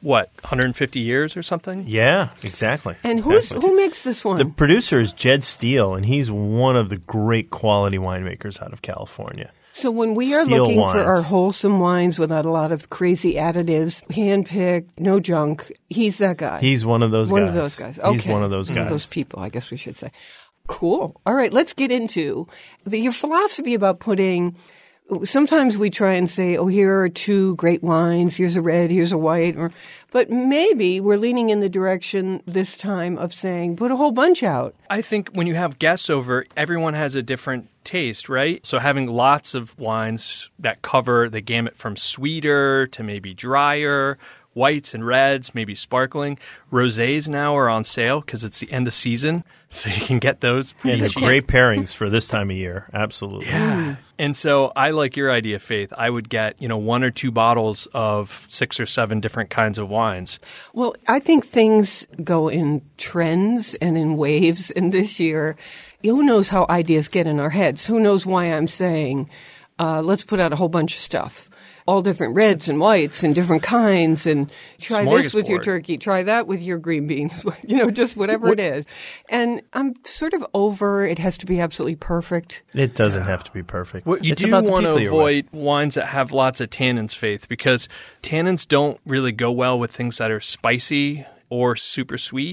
[SPEAKER 9] 150 years or something?
[SPEAKER 5] Yeah, exactly.
[SPEAKER 3] And
[SPEAKER 5] exactly.
[SPEAKER 3] who makes this one?
[SPEAKER 5] The producer is Jed Steele, and he's one of the great quality winemakers out of California.
[SPEAKER 3] So when we are
[SPEAKER 5] Steel
[SPEAKER 3] looking
[SPEAKER 5] wines.
[SPEAKER 3] for our wholesome wines without a lot of crazy additives, hand-picked, no junk, he's that guy.
[SPEAKER 5] He's one of those guys.
[SPEAKER 3] One of those guys. Okay.
[SPEAKER 5] He's one of those guys.
[SPEAKER 3] One of those people, I guess we should say. Cool. All right, let's get into your philosophy about putting. Sometimes we try and say, oh, here are two great wines. Here's a red, here's a white. But maybe we're leaning in the direction this time of saying, put a whole bunch out.
[SPEAKER 9] I think when you have guests over, everyone has a different taste, right? So having lots of wines that cover the gamut from sweeter to maybe drier, whites and reds, maybe sparkling. Rosés now are on sale because it's the end of season, so you can get those.
[SPEAKER 5] And they're great pairings for this time of year. Absolutely.
[SPEAKER 9] Yeah. And so I like your idea, Faith. I would get, 1 or 2 bottles of 6 or 7 different kinds of wines.
[SPEAKER 3] Well, I think things go in trends and in waves. And this year, who knows how ideas get in our heads? Who knows why I'm saying, let's put out a whole bunch of stuff. All different reds and whites and different kinds, and try this with your turkey, try that with your green beans, just whatever it is. And I'm sort of over it has to be absolutely perfect.
[SPEAKER 5] It doesn't have to be perfect.
[SPEAKER 9] Well, you
[SPEAKER 5] It's
[SPEAKER 9] do
[SPEAKER 5] about the
[SPEAKER 9] want to
[SPEAKER 5] people you're
[SPEAKER 9] avoid wines that have lots of tannins, Faith, because tannins don't really go well with things that are spicy or super sweet.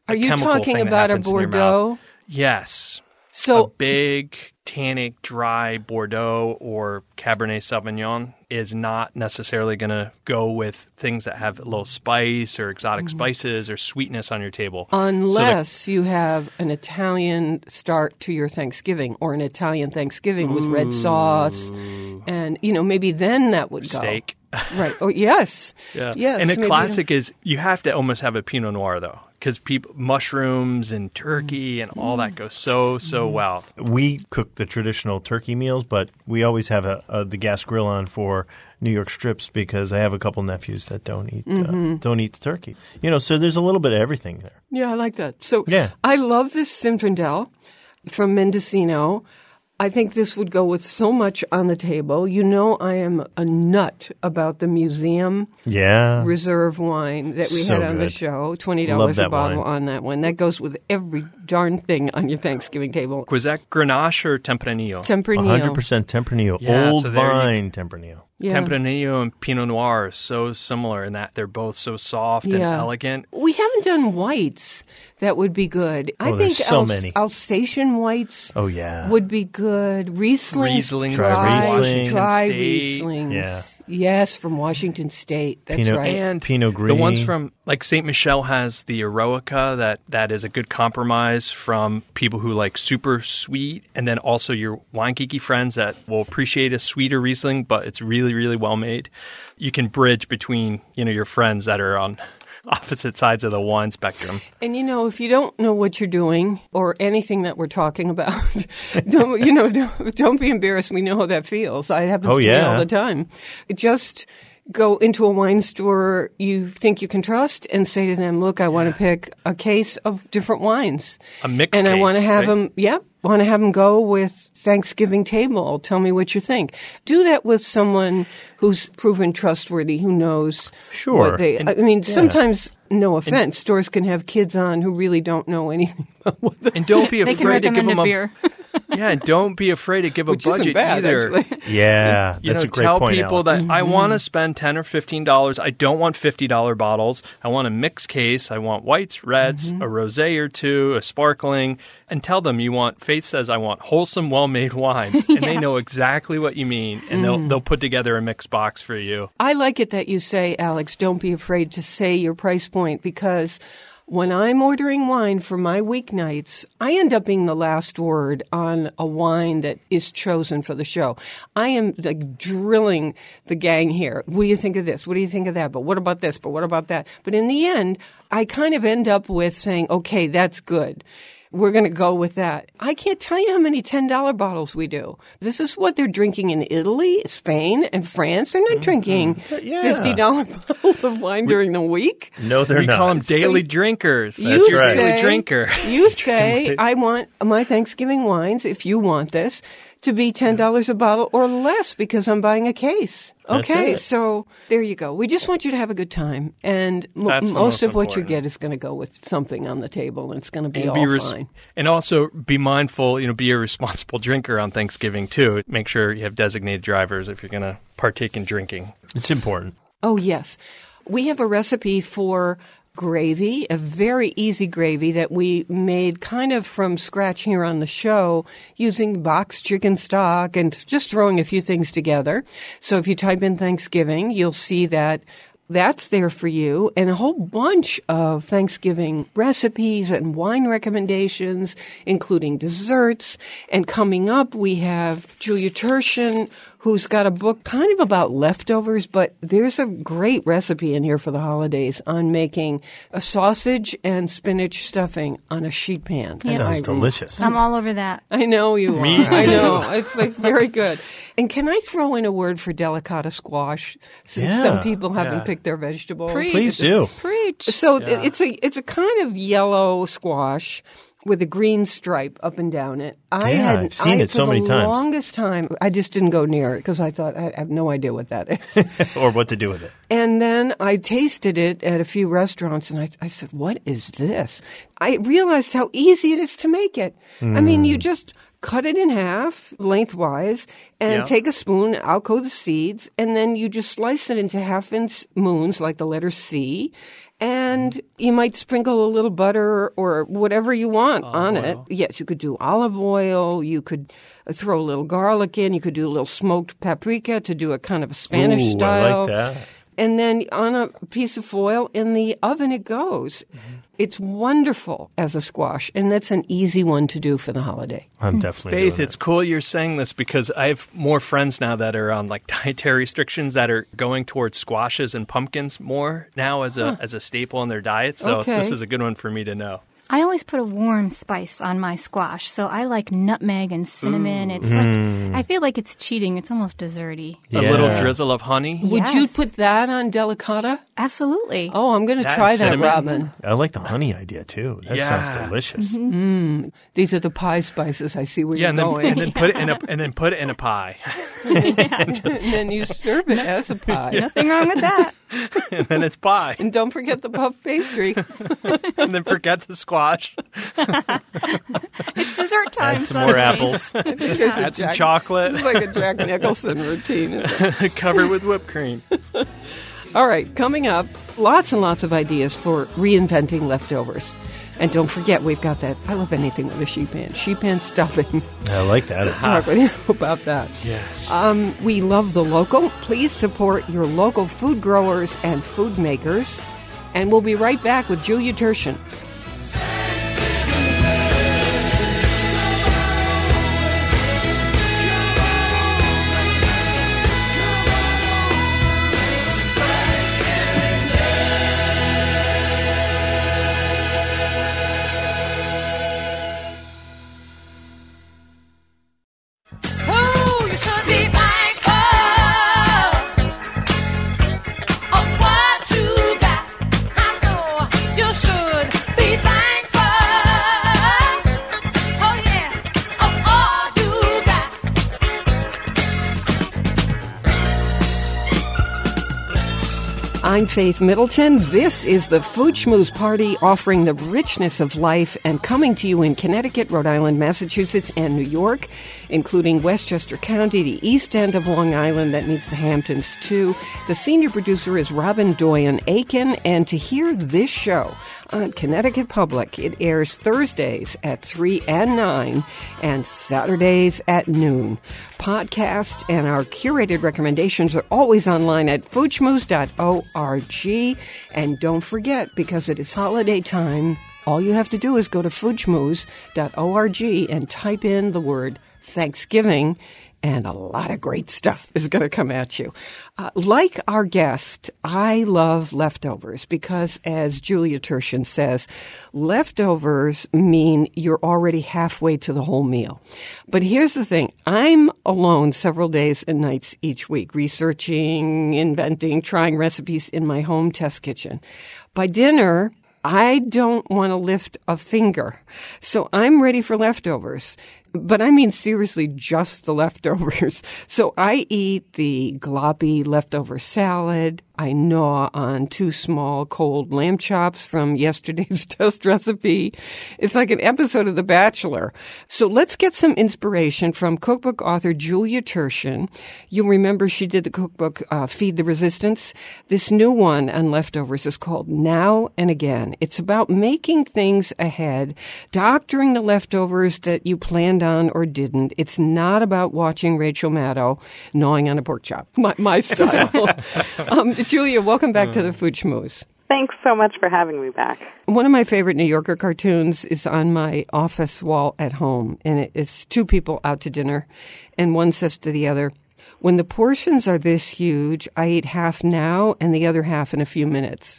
[SPEAKER 3] Are you
[SPEAKER 9] chemical
[SPEAKER 3] talking
[SPEAKER 9] thing that
[SPEAKER 3] about a
[SPEAKER 9] happens in your
[SPEAKER 3] Bordeaux?
[SPEAKER 9] mouth. Yes.
[SPEAKER 3] So
[SPEAKER 9] a big, tannic, dry Bordeaux or Cabernet Sauvignon is not necessarily going to go with things that have a little spice or exotic spices or sweetness on your table.
[SPEAKER 3] Unless you have an Italian start to your Thanksgiving or an Italian Thanksgiving with red sauce. And, maybe then that would go.
[SPEAKER 9] Steak.
[SPEAKER 3] Right. Oh, yes.
[SPEAKER 9] Yeah.
[SPEAKER 3] Yes.
[SPEAKER 9] And the classic is you have to almost have a Pinot Noir, though, because mushrooms and turkey and all that goes so well.
[SPEAKER 5] We cook the traditional turkey meals, but we always have the gas grill on for New York strips because I have a couple nephews that don't eat the turkey. So there's a little bit of everything there.
[SPEAKER 3] Yeah, I like that. So
[SPEAKER 5] yeah.
[SPEAKER 3] I love this Zinfandel from Mendocino. I think this would go with so much on the table. I am a nut about the museum reserve wine that we had on the show. $20 a bottle on that one. That goes with every darn thing on your Thanksgiving table.
[SPEAKER 9] Was that Grenache or Tempranillo?
[SPEAKER 3] Tempranillo.
[SPEAKER 5] 100% Tempranillo.
[SPEAKER 9] Yeah,
[SPEAKER 5] Old vine Tempranillo.
[SPEAKER 3] Yeah.
[SPEAKER 9] Tempranillo and Pinot Noir are so similar in that they're both so soft and elegant.
[SPEAKER 3] We haven't done whites that would be good. I think
[SPEAKER 5] there's so many.
[SPEAKER 3] Alsatian whites
[SPEAKER 5] would
[SPEAKER 3] be good. Riesling.
[SPEAKER 5] Dry
[SPEAKER 3] Rieslings.
[SPEAKER 5] Yeah.
[SPEAKER 3] Yes, from Washington State. That's right.
[SPEAKER 9] And
[SPEAKER 5] Pinot Gris.
[SPEAKER 9] The ones from, St. Michel has the Eroica that is a good compromise from people who like super sweet, and then also your wine geeky friends that will appreciate a sweeter Riesling, but it's really, really well made. You can bridge between, your friends that are on opposite sides of the wine spectrum.
[SPEAKER 3] And if you don't know what you're doing or anything that we're talking about, don't be embarrassed. We know how that feels. It happens to me all the time. Just go into a wine store you think you can trust and say to them, look, I want to pick a case of different wines.
[SPEAKER 9] A mixed
[SPEAKER 3] and
[SPEAKER 9] case,
[SPEAKER 3] I want to have
[SPEAKER 9] right?
[SPEAKER 3] them, want to have them go with Thanksgiving table. Tell me what you think. Do that with someone who's proven trustworthy, who knows what they... sometimes, no offense, stores can have kids on who really don't know anything about what
[SPEAKER 9] and don't be
[SPEAKER 6] they
[SPEAKER 9] afraid
[SPEAKER 6] can
[SPEAKER 9] to give them
[SPEAKER 6] a beer.
[SPEAKER 9] Yeah, and don't be afraid to give a
[SPEAKER 3] Which
[SPEAKER 9] budget
[SPEAKER 3] isn't bad,
[SPEAKER 9] either.
[SPEAKER 3] actually.
[SPEAKER 5] Yeah, that's a great
[SPEAKER 9] tell
[SPEAKER 5] point,
[SPEAKER 9] people
[SPEAKER 5] Alex.
[SPEAKER 9] that I want to spend $10 or $15. I don't want $50 bottles. I want a mixed case. I want whites, reds, a rosé or two, a sparkling, and tell them you want. Faith says I want wholesome, well-made wines, and they know exactly what you mean, and they'll put together a mixed box for you.
[SPEAKER 3] I like it that you say, Alex, don't be afraid to say your price point, because when I'm ordering wine for my weeknights, I end up being the last word on a wine that is chosen for the show. I am drilling the gang here. What do you think of this? What do you think of that? But what about this? But what about that? But in the end, I kind of end up with saying, okay, that's good. We're going to go with that. I can't tell you how many $10 bottles we do. This is what they're drinking in Italy, Spain, and France. They're not drinking $50 bottles of wine during the week.
[SPEAKER 5] No, they're not.
[SPEAKER 9] We call them daily drinkers.
[SPEAKER 5] That's right.
[SPEAKER 9] Daily drinker.
[SPEAKER 3] You say, I want my Thanksgiving wines, if you want this, to be $10 a bottle or less because I'm buying a case. Okay, so there you go. We just want you to have a good time. And most of what you get is going to go with something on the table, and it's going to be fine.
[SPEAKER 9] And also be mindful, be a responsible drinker on Thanksgiving, too. Make sure you have designated drivers if you're going to partake in drinking.
[SPEAKER 5] It's important.
[SPEAKER 3] Oh, yes. We have a recipe for gravy, a very easy gravy that we made kind of from scratch here on the show using boxed chicken stock and just throwing a few things together. So if you type in Thanksgiving, you'll see that that's there for you, and a whole bunch of Thanksgiving recipes and wine recommendations, including desserts. And coming up, we have Julia Turshen, who's got a book kind of about leftovers, but there's a great recipe in here for the holidays on making a sausage and spinach stuffing on a sheet pan.
[SPEAKER 5] Sounds delicious.
[SPEAKER 6] I'm all over that.
[SPEAKER 3] I know you
[SPEAKER 9] Me
[SPEAKER 3] are. I
[SPEAKER 9] too.
[SPEAKER 3] know. It's very good. And can I throw in a word for delicata squash, since some people haven't picked their vegetables?
[SPEAKER 5] Please do.
[SPEAKER 6] Preach.
[SPEAKER 3] So it's a kind of yellow squash with a green stripe up and down it.
[SPEAKER 5] I've seen it so many times.
[SPEAKER 3] For the longest time, I just didn't go near it because I thought, I have no idea what that is.
[SPEAKER 5] Or what to do with it.
[SPEAKER 3] And then I tasted it at a few restaurants, and I said, what is this? I realized how easy it is to make it. I mean, you just cut it in half lengthwise and take a spoon, out go the seeds, and then you just slice it into half-inch moons like the letter C, And you might sprinkle a little butter or whatever you want on it. Yes, you could do olive oil. You could throw a little garlic in. You could do a little smoked paprika to do a kind of a Spanish style.
[SPEAKER 5] I like that.
[SPEAKER 3] And then on a piece of foil in the oven it goes. Mm-hmm. It's wonderful as a squash, and that's an easy one to do for the holiday.
[SPEAKER 5] I'm definitely
[SPEAKER 9] Faith,
[SPEAKER 5] doing
[SPEAKER 9] it's cool you're saying this because I have more friends now that are on like dietary restrictions that are going towards squashes and pumpkins more now as a staple in their diet. So this is a good one for me to know.
[SPEAKER 6] I always put a warm spice on my squash, so I like nutmeg and cinnamon. It's like I feel like it's cheating. It's almost desserty.
[SPEAKER 9] A little drizzle of honey.
[SPEAKER 3] Would you put that on delicata?
[SPEAKER 6] Absolutely.
[SPEAKER 3] Oh, I'm going to try that, Robin.
[SPEAKER 5] I like the honey idea too. That sounds delicious.
[SPEAKER 3] Mm-hmm. These are the pie spices. I see where you're going.
[SPEAKER 9] And then put it in a pie.
[SPEAKER 3] And then you serve it as a pie.
[SPEAKER 6] Nothing wrong with that.
[SPEAKER 9] And then it's pie.
[SPEAKER 3] And don't forget the puff pastry.
[SPEAKER 9] And then forget the squash.
[SPEAKER 6] It's dessert time.
[SPEAKER 5] Add some more apples.
[SPEAKER 9] Add some chocolate.
[SPEAKER 3] It's like a Jack Nicholson routine.
[SPEAKER 9] Covered with whipped cream.
[SPEAKER 3] All right, coming up, lots and lots of ideas for reinventing leftovers. And don't forget, we've got that. I love anything with a sheet pan stuffing.
[SPEAKER 5] I like that.
[SPEAKER 3] Talk with you about that.
[SPEAKER 9] Yes.
[SPEAKER 3] We love the local. Please support your local food growers and food makers. And we'll be right back with Julia Turshen. I'm Faith Middleton. This is the Food Schmooze Party, offering the richness of life and coming to you in Connecticut, Rhode Island, Massachusetts, and New York, including Westchester County, the east end of Long Island, that meets the Hamptons, too. The senior producer is Robin Doyen-Aiken, and to hear this show on Connecticut Public, it airs Thursdays at 3 and 9 and Saturdays at noon. Podcast and our curated recommendations are always online at foodschmooze.org. And don't forget, because it is holiday time, all you have to do is go to foodschmooze.org and type in the word Thanksgiving, and a lot of great stuff is going to come at you. Like our guest, I love leftovers because, as Julia Turshen says, leftovers mean you're already halfway to the whole meal. But here's the thing. I'm alone several days and nights each week, researching, inventing, trying recipes in my home test kitchen. By dinner, I don't want to lift a finger. So I'm ready for leftovers. But I mean, seriously, just the leftovers. So I eat the gloppy leftover salad. I gnaw on 2 small cold lamb chops from yesterday's test recipe. It's like an episode of The Bachelor. So let's get some inspiration from cookbook author Julia Turshen. You'll remember she did the cookbook Feed the Resistance. This new one on leftovers is called Now and Again. It's about making things ahead, doctoring the leftovers that you planned on or didn't. It's not about watching Rachel Maddow gnawing on a pork chop, my style. Julia, welcome back to the Food Schmooze.
[SPEAKER 10] Thanks so much for having me back.
[SPEAKER 3] One of my favorite New Yorker cartoons is on my office wall at home, and it's 2 people out to dinner, and one says to the other, "When the portions are this huge, I eat half now and the other half in a few minutes."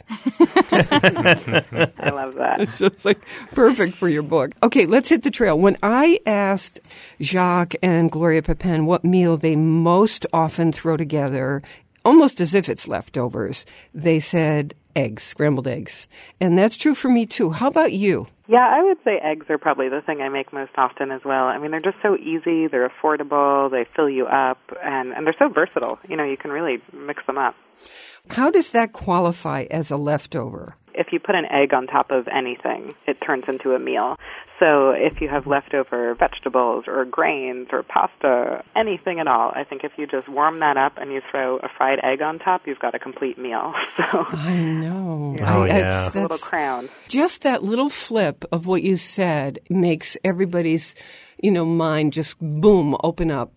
[SPEAKER 10] I love that.
[SPEAKER 3] It's just like perfect for your book. Okay, let's hit the trail. When I asked Jacques and Gloria Pepin what meal they most often throw together, almost as if it's leftovers, they said eggs, scrambled eggs. And that's true for me, too. How about you?
[SPEAKER 10] Yeah, I would say eggs are probably the thing I make most often as well. I mean, they're just so easy, they're affordable, they fill you up, and they're so versatile. You know, you can really mix them up.
[SPEAKER 3] How does that qualify as a leftover?
[SPEAKER 10] if you put an egg on top of anything, it turns into a meal. So if you have leftover vegetables or grains or pasta, anything at all, I think if you just warm that up and you throw a fried egg on top, you've got a complete meal. So
[SPEAKER 3] I know.
[SPEAKER 5] Yeah.
[SPEAKER 10] It's a little crown.
[SPEAKER 3] Just that little flip of what you said makes everybody's, mind just boom, open up.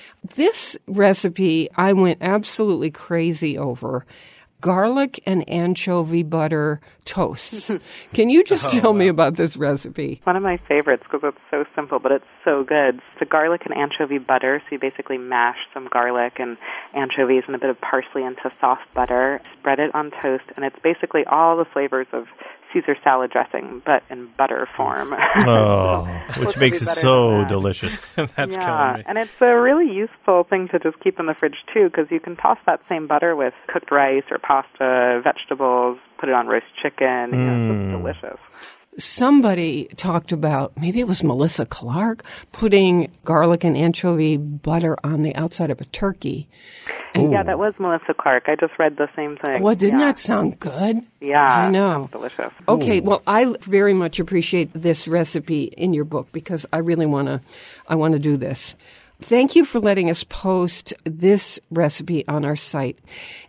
[SPEAKER 3] This recipe I went absolutely crazy over. Garlic and anchovy butter toast. Can you just tell me about this recipe?
[SPEAKER 10] One of my favorites because it's so simple, but it's so good. It's the garlic and anchovy butter. So you basically mash some garlic and anchovies and a bit of parsley into soft butter, spread it on toast, and it's basically all the flavors of Caesar salad dressing, but in butter form.
[SPEAKER 5] Oh, which makes it so delicious.
[SPEAKER 9] That's
[SPEAKER 10] yeah,
[SPEAKER 9] killing me.
[SPEAKER 10] and it's a really useful thing to just keep in the fridge, too, because you can toss that same butter with cooked rice or pasta, vegetables, put it on roast chicken. It's just delicious.
[SPEAKER 3] Somebody talked about, maybe it was Melissa Clark, putting garlic and anchovy butter on the outside of a turkey.
[SPEAKER 10] And yeah, that was Melissa Clark. I just read the same thing.
[SPEAKER 3] Well, didn't that sound good?
[SPEAKER 10] Yeah.
[SPEAKER 3] I know.
[SPEAKER 10] Sounds delicious.
[SPEAKER 3] Okay, well, I very much appreciate this recipe in your book because I really want to do this. Thank you for letting us post this recipe on our site.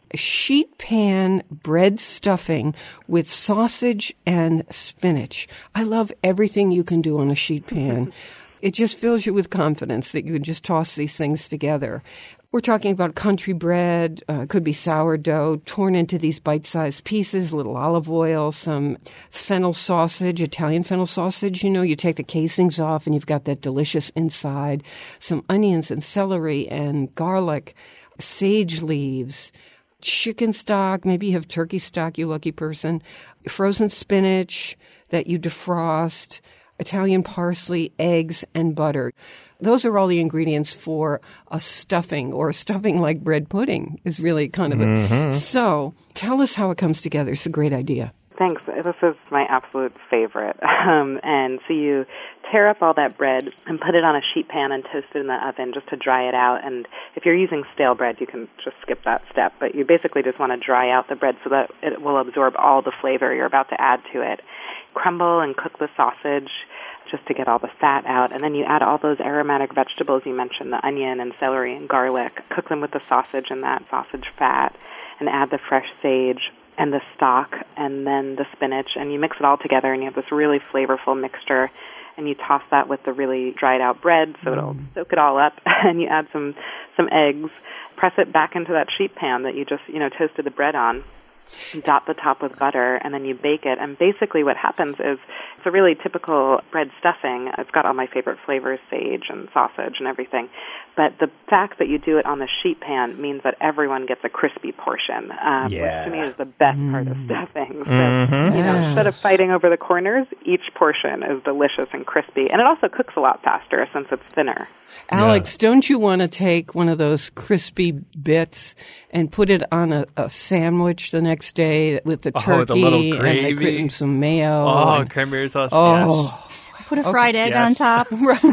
[SPEAKER 3] Sheet pan bread stuffing with sausage and spinach. I love everything you can do on a sheet pan. It just fills you with confidence that you can just toss these things together. We're talking about country bread, could be sourdough, torn into these bite-sized pieces, a little olive oil, some fennel sausage, Italian fennel sausage. You take the casings off and you've got that delicious inside, some onions and celery and garlic, sage leaves, chicken stock, maybe you have turkey stock, you lucky person, frozen spinach that you defrost, Italian parsley, eggs, and butter. Those are all the ingredients for a stuffing, or a stuffing like bread pudding is really kind of it. So tell us how it comes together. It's a great idea.
[SPEAKER 10] Thanks. This is my absolute favorite. And so you tear up all that bread and put it on a sheet pan and toast it in the oven just to dry it out. And if you're using stale bread, you can just skip that step. But you basically just want to dry out the bread so that it will absorb all the flavor you're about to add to it. Crumble and cook the sausage just to get all the fat out. And then you add all those aromatic vegetables you mentioned, the onion and celery and garlic. Cook them with the sausage and that sausage fat, and add the fresh sage and the stock and then the spinach. And you mix it all together, and you have this really flavorful mixture. And you toss that with the really dried out bread so it'll soak it all up. And you add some eggs. Press it back into that sheet pan that you just, toasted the bread on. Dot the top with butter, and then you bake it. And basically what happens is it's a really typical bread stuffing. It's got all my favorite flavors, sage and sausage and everything. But the fact that you do it on the sheet pan means that everyone gets a crispy portion, which to me is the best part of stuffing. So, instead of fighting over the corners, each portion is delicious and crispy. And it also cooks a lot faster since it's thinner.
[SPEAKER 3] Alex, don't you want to take one of those crispy bits and put it on a sandwich the next day with the turkey
[SPEAKER 9] with a little gravy
[SPEAKER 3] and some mayo?
[SPEAKER 9] Oh, cranberry sauce.
[SPEAKER 3] Oh.
[SPEAKER 9] Yes.
[SPEAKER 6] Put a fried egg on top.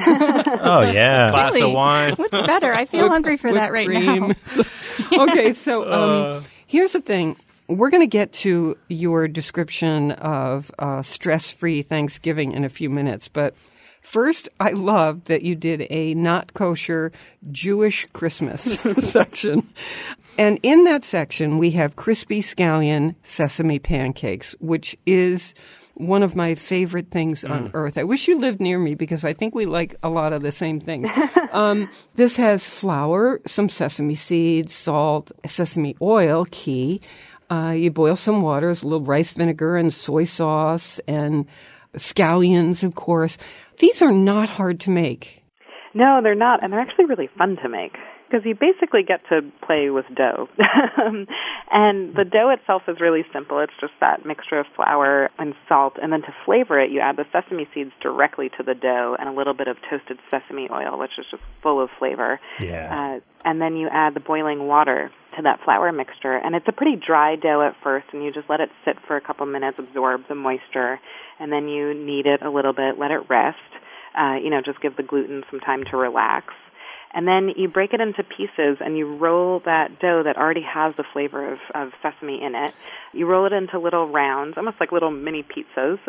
[SPEAKER 5] Oh, yeah.
[SPEAKER 9] Glass of wine.
[SPEAKER 6] What's better? I feel hungry for that right now.
[SPEAKER 3] Okay, so here's the thing. We're going to get to your description of stress-free Thanksgiving in a few minutes, but first, I love that you did a not kosher Jewish Christmas section. And in that section, we have crispy scallion sesame pancakes, which is one of my favorite things on earth. I wish you lived near me because I think we like a lot of the same things. This has flour, some sesame seeds, salt, sesame oil, key. You boil some water, a little rice vinegar and soy sauce and scallions, of course. These are not hard to make.
[SPEAKER 10] No, they're not, and they're actually really fun to make because you basically get to play with dough. And the dough itself is really simple. It's just that mixture of flour and salt, and then to flavor it, you add the sesame seeds directly to the dough and a little bit of toasted sesame oil, which is just full of flavor.
[SPEAKER 5] Yeah.
[SPEAKER 10] And then you add the boiling water to that flour mixture, and it's a pretty dry dough at first, and you just let it sit for a couple minutes, absorb the moisture, and then you knead it a little bit, let it rest, just give the gluten some time to relax. And then you break it into pieces and you roll that dough that already has the flavor of sesame in it. You roll it into little rounds, almost like little mini pizzas,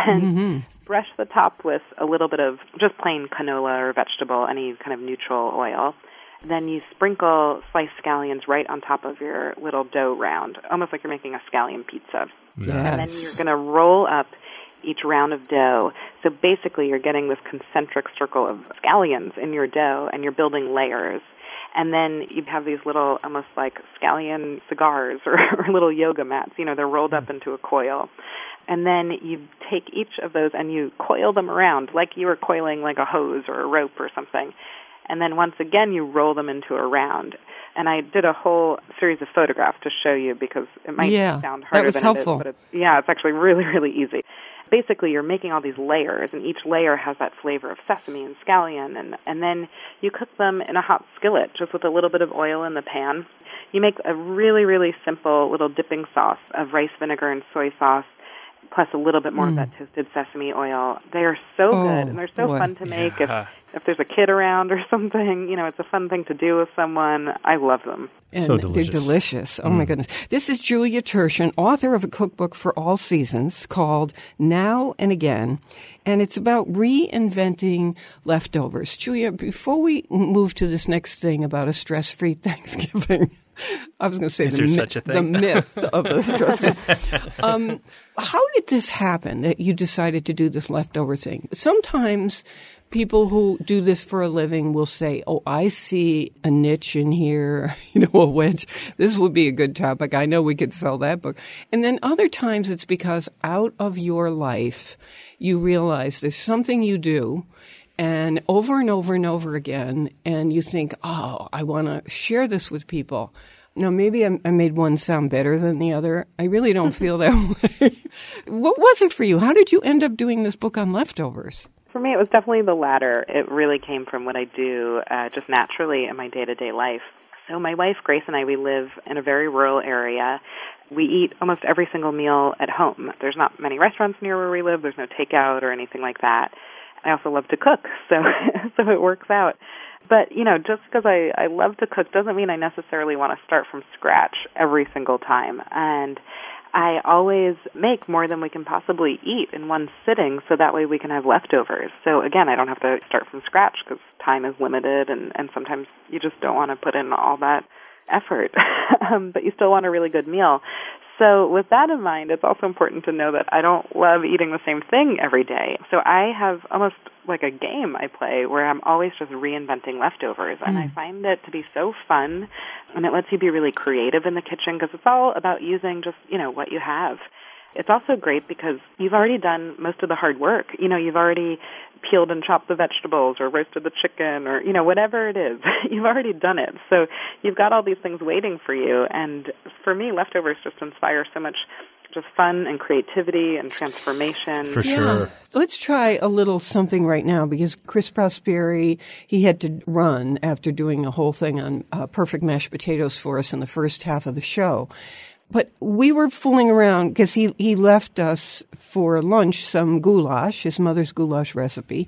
[SPEAKER 10] and brush the top with a little bit of just plain canola or vegetable, any kind of neutral oil. Then you sprinkle sliced scallions right on top of your little dough round, almost like you're making a scallion pizza.
[SPEAKER 3] Yes.
[SPEAKER 10] And then you're going to roll up each round of dough. So basically you're getting this concentric circle of scallions in your dough, and you're building layers. And then you have these little, almost like scallion cigars or little yoga mats. You know, they're rolled up into a coil. And then you take each of those and you coil them around like you were coiling like a hose or a rope or something. And then once again, you roll them into a round. And I did a whole series of photographs to show you because it might sound harder than
[SPEAKER 3] helpful.
[SPEAKER 10] it is. But it's actually really, really easy. Basically, you're making all these layers, and each layer has that flavor of sesame and scallion. And then you cook them in a hot skillet just with a little bit of oil in the pan. You make a really, really simple little dipping sauce of rice vinegar and soy sauce, plus a little bit more of that toasted sesame oil. They are so good, and they're so fun to make. If there's a kid around or something, you know, it's a fun thing to do with someone. I love them.
[SPEAKER 3] And
[SPEAKER 5] so delicious.
[SPEAKER 3] They're delicious. Oh, my goodness. This is Julia Turshen, author of a cookbook for all seasons called Now and Again, and it's about reinventing leftovers. Julia, before we move to this next thing about a stress-free Thanksgiving, I was going to say the myth of the stress-free. How did this happen that you decided to do this leftover thing? Sometimes people who do this for a living will say, oh, I see a niche in here, a wedge. This would be a good topic. I know we could sell that book. And then other times it's because out of your life, you realize there's something you do and over and over and over again, and you think, oh, I want to share this with people. Now, maybe I made one sound better than the other. I really don't feel that way. What was it for you? How did you end up doing this book on leftovers?
[SPEAKER 10] For me, it was definitely the latter. It really came from what I do just naturally in my day-to-day life. So my wife, Grace, and I, we live in a very rural area. We eat almost every single meal at home. There's not many restaurants near where we live. There's no takeout or anything like that. I also love to cook, so it works out. But, just because I love to cook doesn't mean I necessarily want to start from scratch every single time. And I always make more than we can possibly eat in one sitting so that way we can have leftovers. So, again, I don't have to start from scratch because time is limited and sometimes you just don't want to put in all that effort. But you still want a really good meal. So with that in mind, it's also important to know that I don't love eating the same thing every day. So I have almost like a game I play where I'm always just reinventing leftovers. And I find it to be so fun, and it lets you be really creative in the kitchen because it's all about using just, what you have. It's also great because you've already done most of the hard work. You've already peeled and chopped the vegetables or roasted the chicken or, whatever it is. You've already done it. So you've got all these things waiting for you. And for me, leftovers just inspire so much just fun and creativity and transformation.
[SPEAKER 5] For sure.
[SPEAKER 3] Let's try a little something right now because Chris Prosperi, he had to run after doing a whole thing on perfect mashed potatoes for us in the first half of the show. But we were fooling around because he left us for lunch some goulash, his mother's goulash recipe.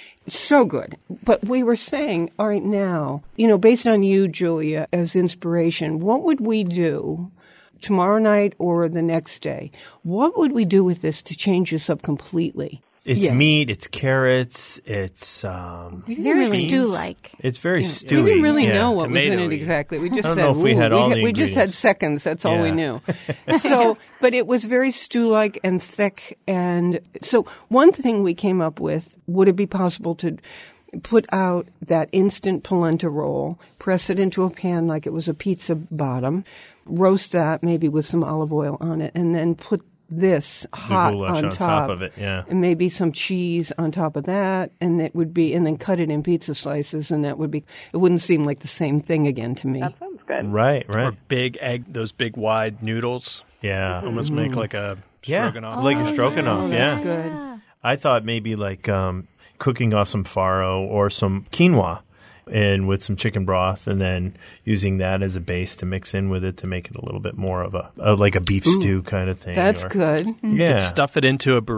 [SPEAKER 3] So good. But we were saying, all right, now, based on you, Julia, as inspiration, what would we do tomorrow night or the next day? What would we do with this to change this up completely?
[SPEAKER 5] It's meat, it's carrots, it's
[SPEAKER 6] very stew-like.
[SPEAKER 5] It's very stewy.
[SPEAKER 3] We didn't really know what was in it exactly. We just said,
[SPEAKER 5] we had all the
[SPEAKER 3] we just had seconds. That's all we knew. So, but it was very stew-like and thick. And so one thing we came up with, would it be possible to put out that instant polenta roll, press it into a pan like it was a pizza bottom, roast that maybe with some olive oil on it, and then put this hot on top
[SPEAKER 5] of it,
[SPEAKER 3] and maybe some cheese on top of that, and it would be, and then cut it in pizza slices, and that would be. It wouldn't seem like the same thing again to me.
[SPEAKER 10] That sounds good.
[SPEAKER 5] Right.
[SPEAKER 9] Or big egg, those big wide noodles.
[SPEAKER 5] Yeah,
[SPEAKER 9] almost make like a stroganoff.
[SPEAKER 5] Like a stroganoff.
[SPEAKER 3] That's good.
[SPEAKER 5] I thought maybe like cooking off some farro or some quinoa. And with some chicken broth, and then using that as a base to mix in with it to make it a little bit more of a like a beef stew kind of thing.
[SPEAKER 3] That's good.
[SPEAKER 5] Yeah,
[SPEAKER 9] stuff it into a burrito.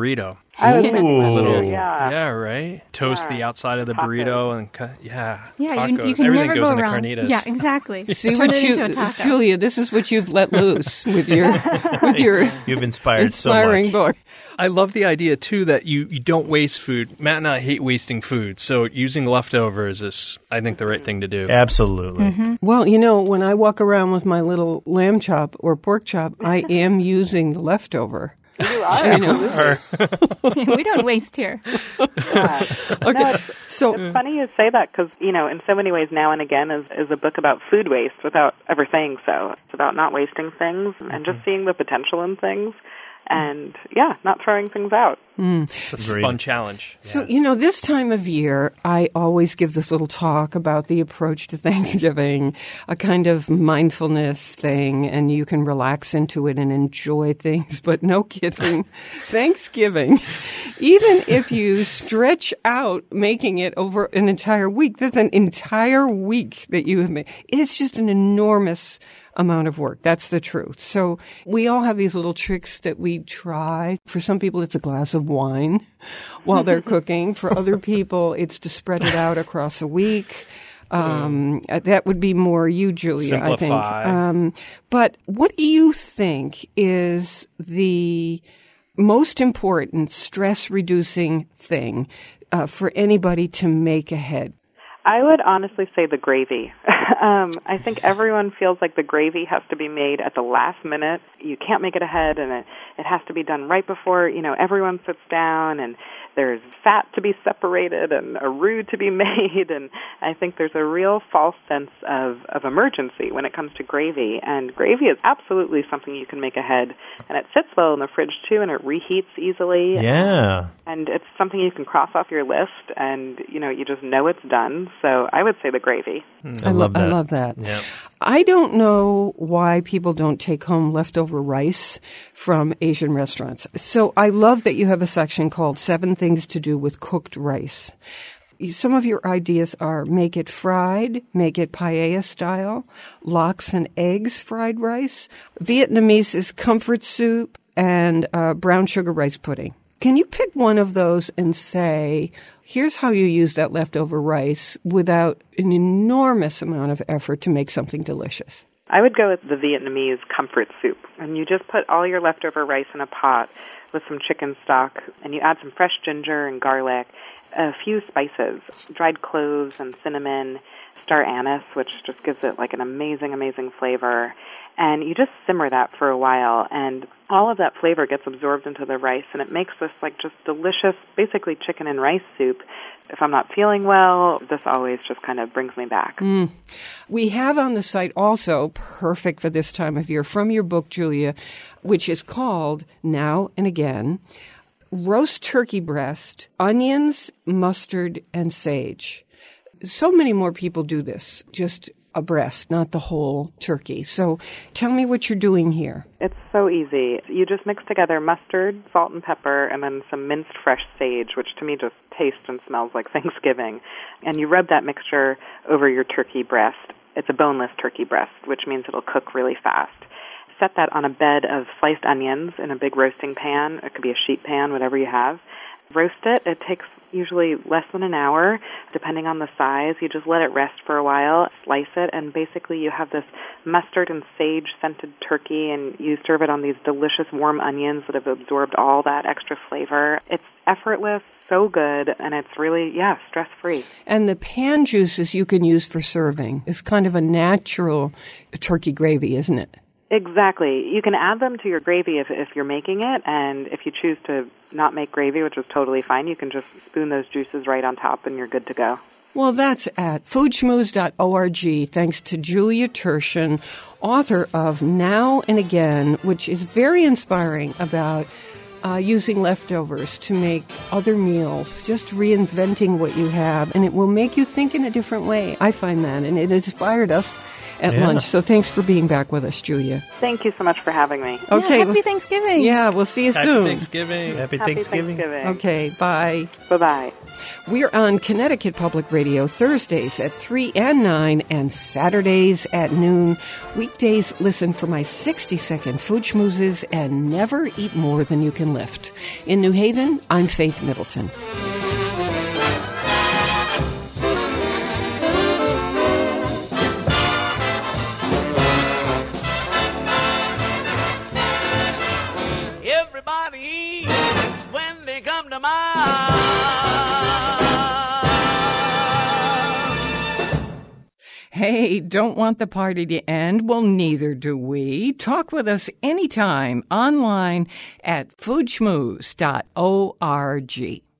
[SPEAKER 10] I was
[SPEAKER 5] Ooh.
[SPEAKER 10] thinking that
[SPEAKER 9] Little,
[SPEAKER 10] too, yeah.
[SPEAKER 9] right? Toast the outside of the
[SPEAKER 10] Tacos.
[SPEAKER 9] burrito and
[SPEAKER 6] Yeah,
[SPEAKER 9] tacos.
[SPEAKER 6] you can
[SPEAKER 9] Everything
[SPEAKER 6] never
[SPEAKER 9] goes
[SPEAKER 6] go
[SPEAKER 9] into
[SPEAKER 6] wrong.
[SPEAKER 9] carnitas.
[SPEAKER 6] Yeah, exactly.
[SPEAKER 3] See
[SPEAKER 6] Turn
[SPEAKER 3] what
[SPEAKER 6] it
[SPEAKER 3] you,
[SPEAKER 6] into a taco.
[SPEAKER 3] Julia, this is what you've let loose with your
[SPEAKER 5] You've inspired so
[SPEAKER 3] inspiring
[SPEAKER 5] much.
[SPEAKER 3] book.
[SPEAKER 9] I love the idea, too, that you don't waste food. Matt and I hate wasting food, so using leftovers is, I think, the right thing to do.
[SPEAKER 5] Absolutely.
[SPEAKER 3] Well, when I walk around with my little lamb chop or pork chop, I am using the leftover.
[SPEAKER 10] You are.
[SPEAKER 6] We don't waste here.
[SPEAKER 10] Yeah.
[SPEAKER 3] Okay, so
[SPEAKER 10] It's funny you say that because, in so many ways, Now and Again is a book about food waste without ever saying so. It's about not wasting things and just seeing the potential in things and, not throwing things out.
[SPEAKER 9] It's a fun challenge.
[SPEAKER 3] So, this time of year, I always give this little talk about the approach to Thanksgiving, a kind of mindfulness thing, and you can relax into it and enjoy things. But no kidding, Thanksgiving, even if you stretch out making it over an entire week, that's an entire week that you have made. It's just an enormous amount of work. That's the truth. So we all have these little tricks that we try. For some people, it's a glass of wine while they're cooking. For other people, it's to spread it out across a week. That would be more you, Julia,
[SPEAKER 9] Simplify.
[SPEAKER 3] I think. But what do you think is the most important stress-reducing thing for anybody to make ahead?
[SPEAKER 10] I would honestly say the gravy. I think everyone feels like the gravy has to be made at the last minute. You can't make it ahead, and it has to be done right before, everyone sits down, and there's fat to be separated and a roux to be made, and I think there's a real false sense of emergency when it comes to gravy, and gravy is absolutely something you can make ahead, and it sits well in the fridge, too, and it reheats easily.
[SPEAKER 5] Yeah.
[SPEAKER 10] And it's something you can cross off your list, and, you just know it's done. So I would say the gravy.
[SPEAKER 5] I love that.
[SPEAKER 3] I love that.
[SPEAKER 5] Yeah.
[SPEAKER 3] I don't know why people don't take home leftover rice from Asian restaurants. So I love that you have a section called 7 Things to Do with Cooked Rice. Some of your ideas are make it fried, make it paella style, lox and eggs fried rice. Vietnamese is comfort soup, and brown sugar rice pudding. Can you pick one of those and say, here's how you use that leftover rice without an enormous amount of effort to make something delicious?
[SPEAKER 10] I would go with the Vietnamese comfort soup. And you just put all your leftover rice in a pot with some chicken stock, and you add some fresh ginger and garlic, a few spices, dried cloves and cinnamon, star anise, which just gives it like an amazing, amazing flavor. And you just simmer that for a while, and all of that flavor gets absorbed into the rice, and it makes this like just delicious, basically chicken and rice soup. If I'm not feeling well, this always just kind of brings me back.
[SPEAKER 3] We have on the site also, perfect for this time of year, from your book, Julia, which is called Now and Again, roast turkey breast, onions, mustard, and sage. So many more people do this, just a breast, not the whole turkey. So tell me what you're doing here.
[SPEAKER 10] It's so easy. You just mix together mustard, salt and pepper, and then some minced fresh sage, which to me just tastes and smells like Thanksgiving. And you rub that mixture over your turkey breast. It's a boneless turkey breast, which means it'll cook really fast. Set that on a bed of sliced onions in a big roasting pan. It could be a sheet pan, whatever you have. Roast it. It takes usually less than an hour, depending on the size. You just let it rest for a while, slice it, and basically you have this mustard and sage-scented turkey, and you serve it on these delicious warm onions that have absorbed all that extra flavor. It's effortless, so good, and it's really, stress-free.
[SPEAKER 3] And the pan juices you can use for serving is kind of a natural turkey gravy, isn't it?
[SPEAKER 10] Exactly. You can add them to your gravy if you're making it, and if you choose to not make gravy, which is totally fine, you can just spoon those juices right on top and you're good to go.
[SPEAKER 3] Well, that's at foodschmooze.org, thanks to Julia Turshen, author of Now and Again, which is very inspiring about using leftovers to make other meals, just reinventing what you have, and it will make you think in a different way. I find that, and it inspired us. at lunch. So thanks for being back with us, Julia.
[SPEAKER 10] Thank you so much for having me.
[SPEAKER 3] Okay,
[SPEAKER 6] Happy Thanksgiving.
[SPEAKER 3] Yeah, we'll see you
[SPEAKER 9] Happy
[SPEAKER 3] soon.
[SPEAKER 9] Thanksgiving.
[SPEAKER 5] Happy Thanksgiving.
[SPEAKER 3] Okay, bye.
[SPEAKER 10] Bye-bye.
[SPEAKER 3] We're on Connecticut Public Radio Thursdays at 3 and 9 and Saturdays at noon. Weekdays, listen for my 60-second food schmoozes and never eat more than you can lift. In New Haven, I'm Faith Middleton.
[SPEAKER 4] Everybody eats when they come to mind.
[SPEAKER 3] Hey, don't want the party to end? Well, neither do we. Talk with us anytime online at foodschmooze.org.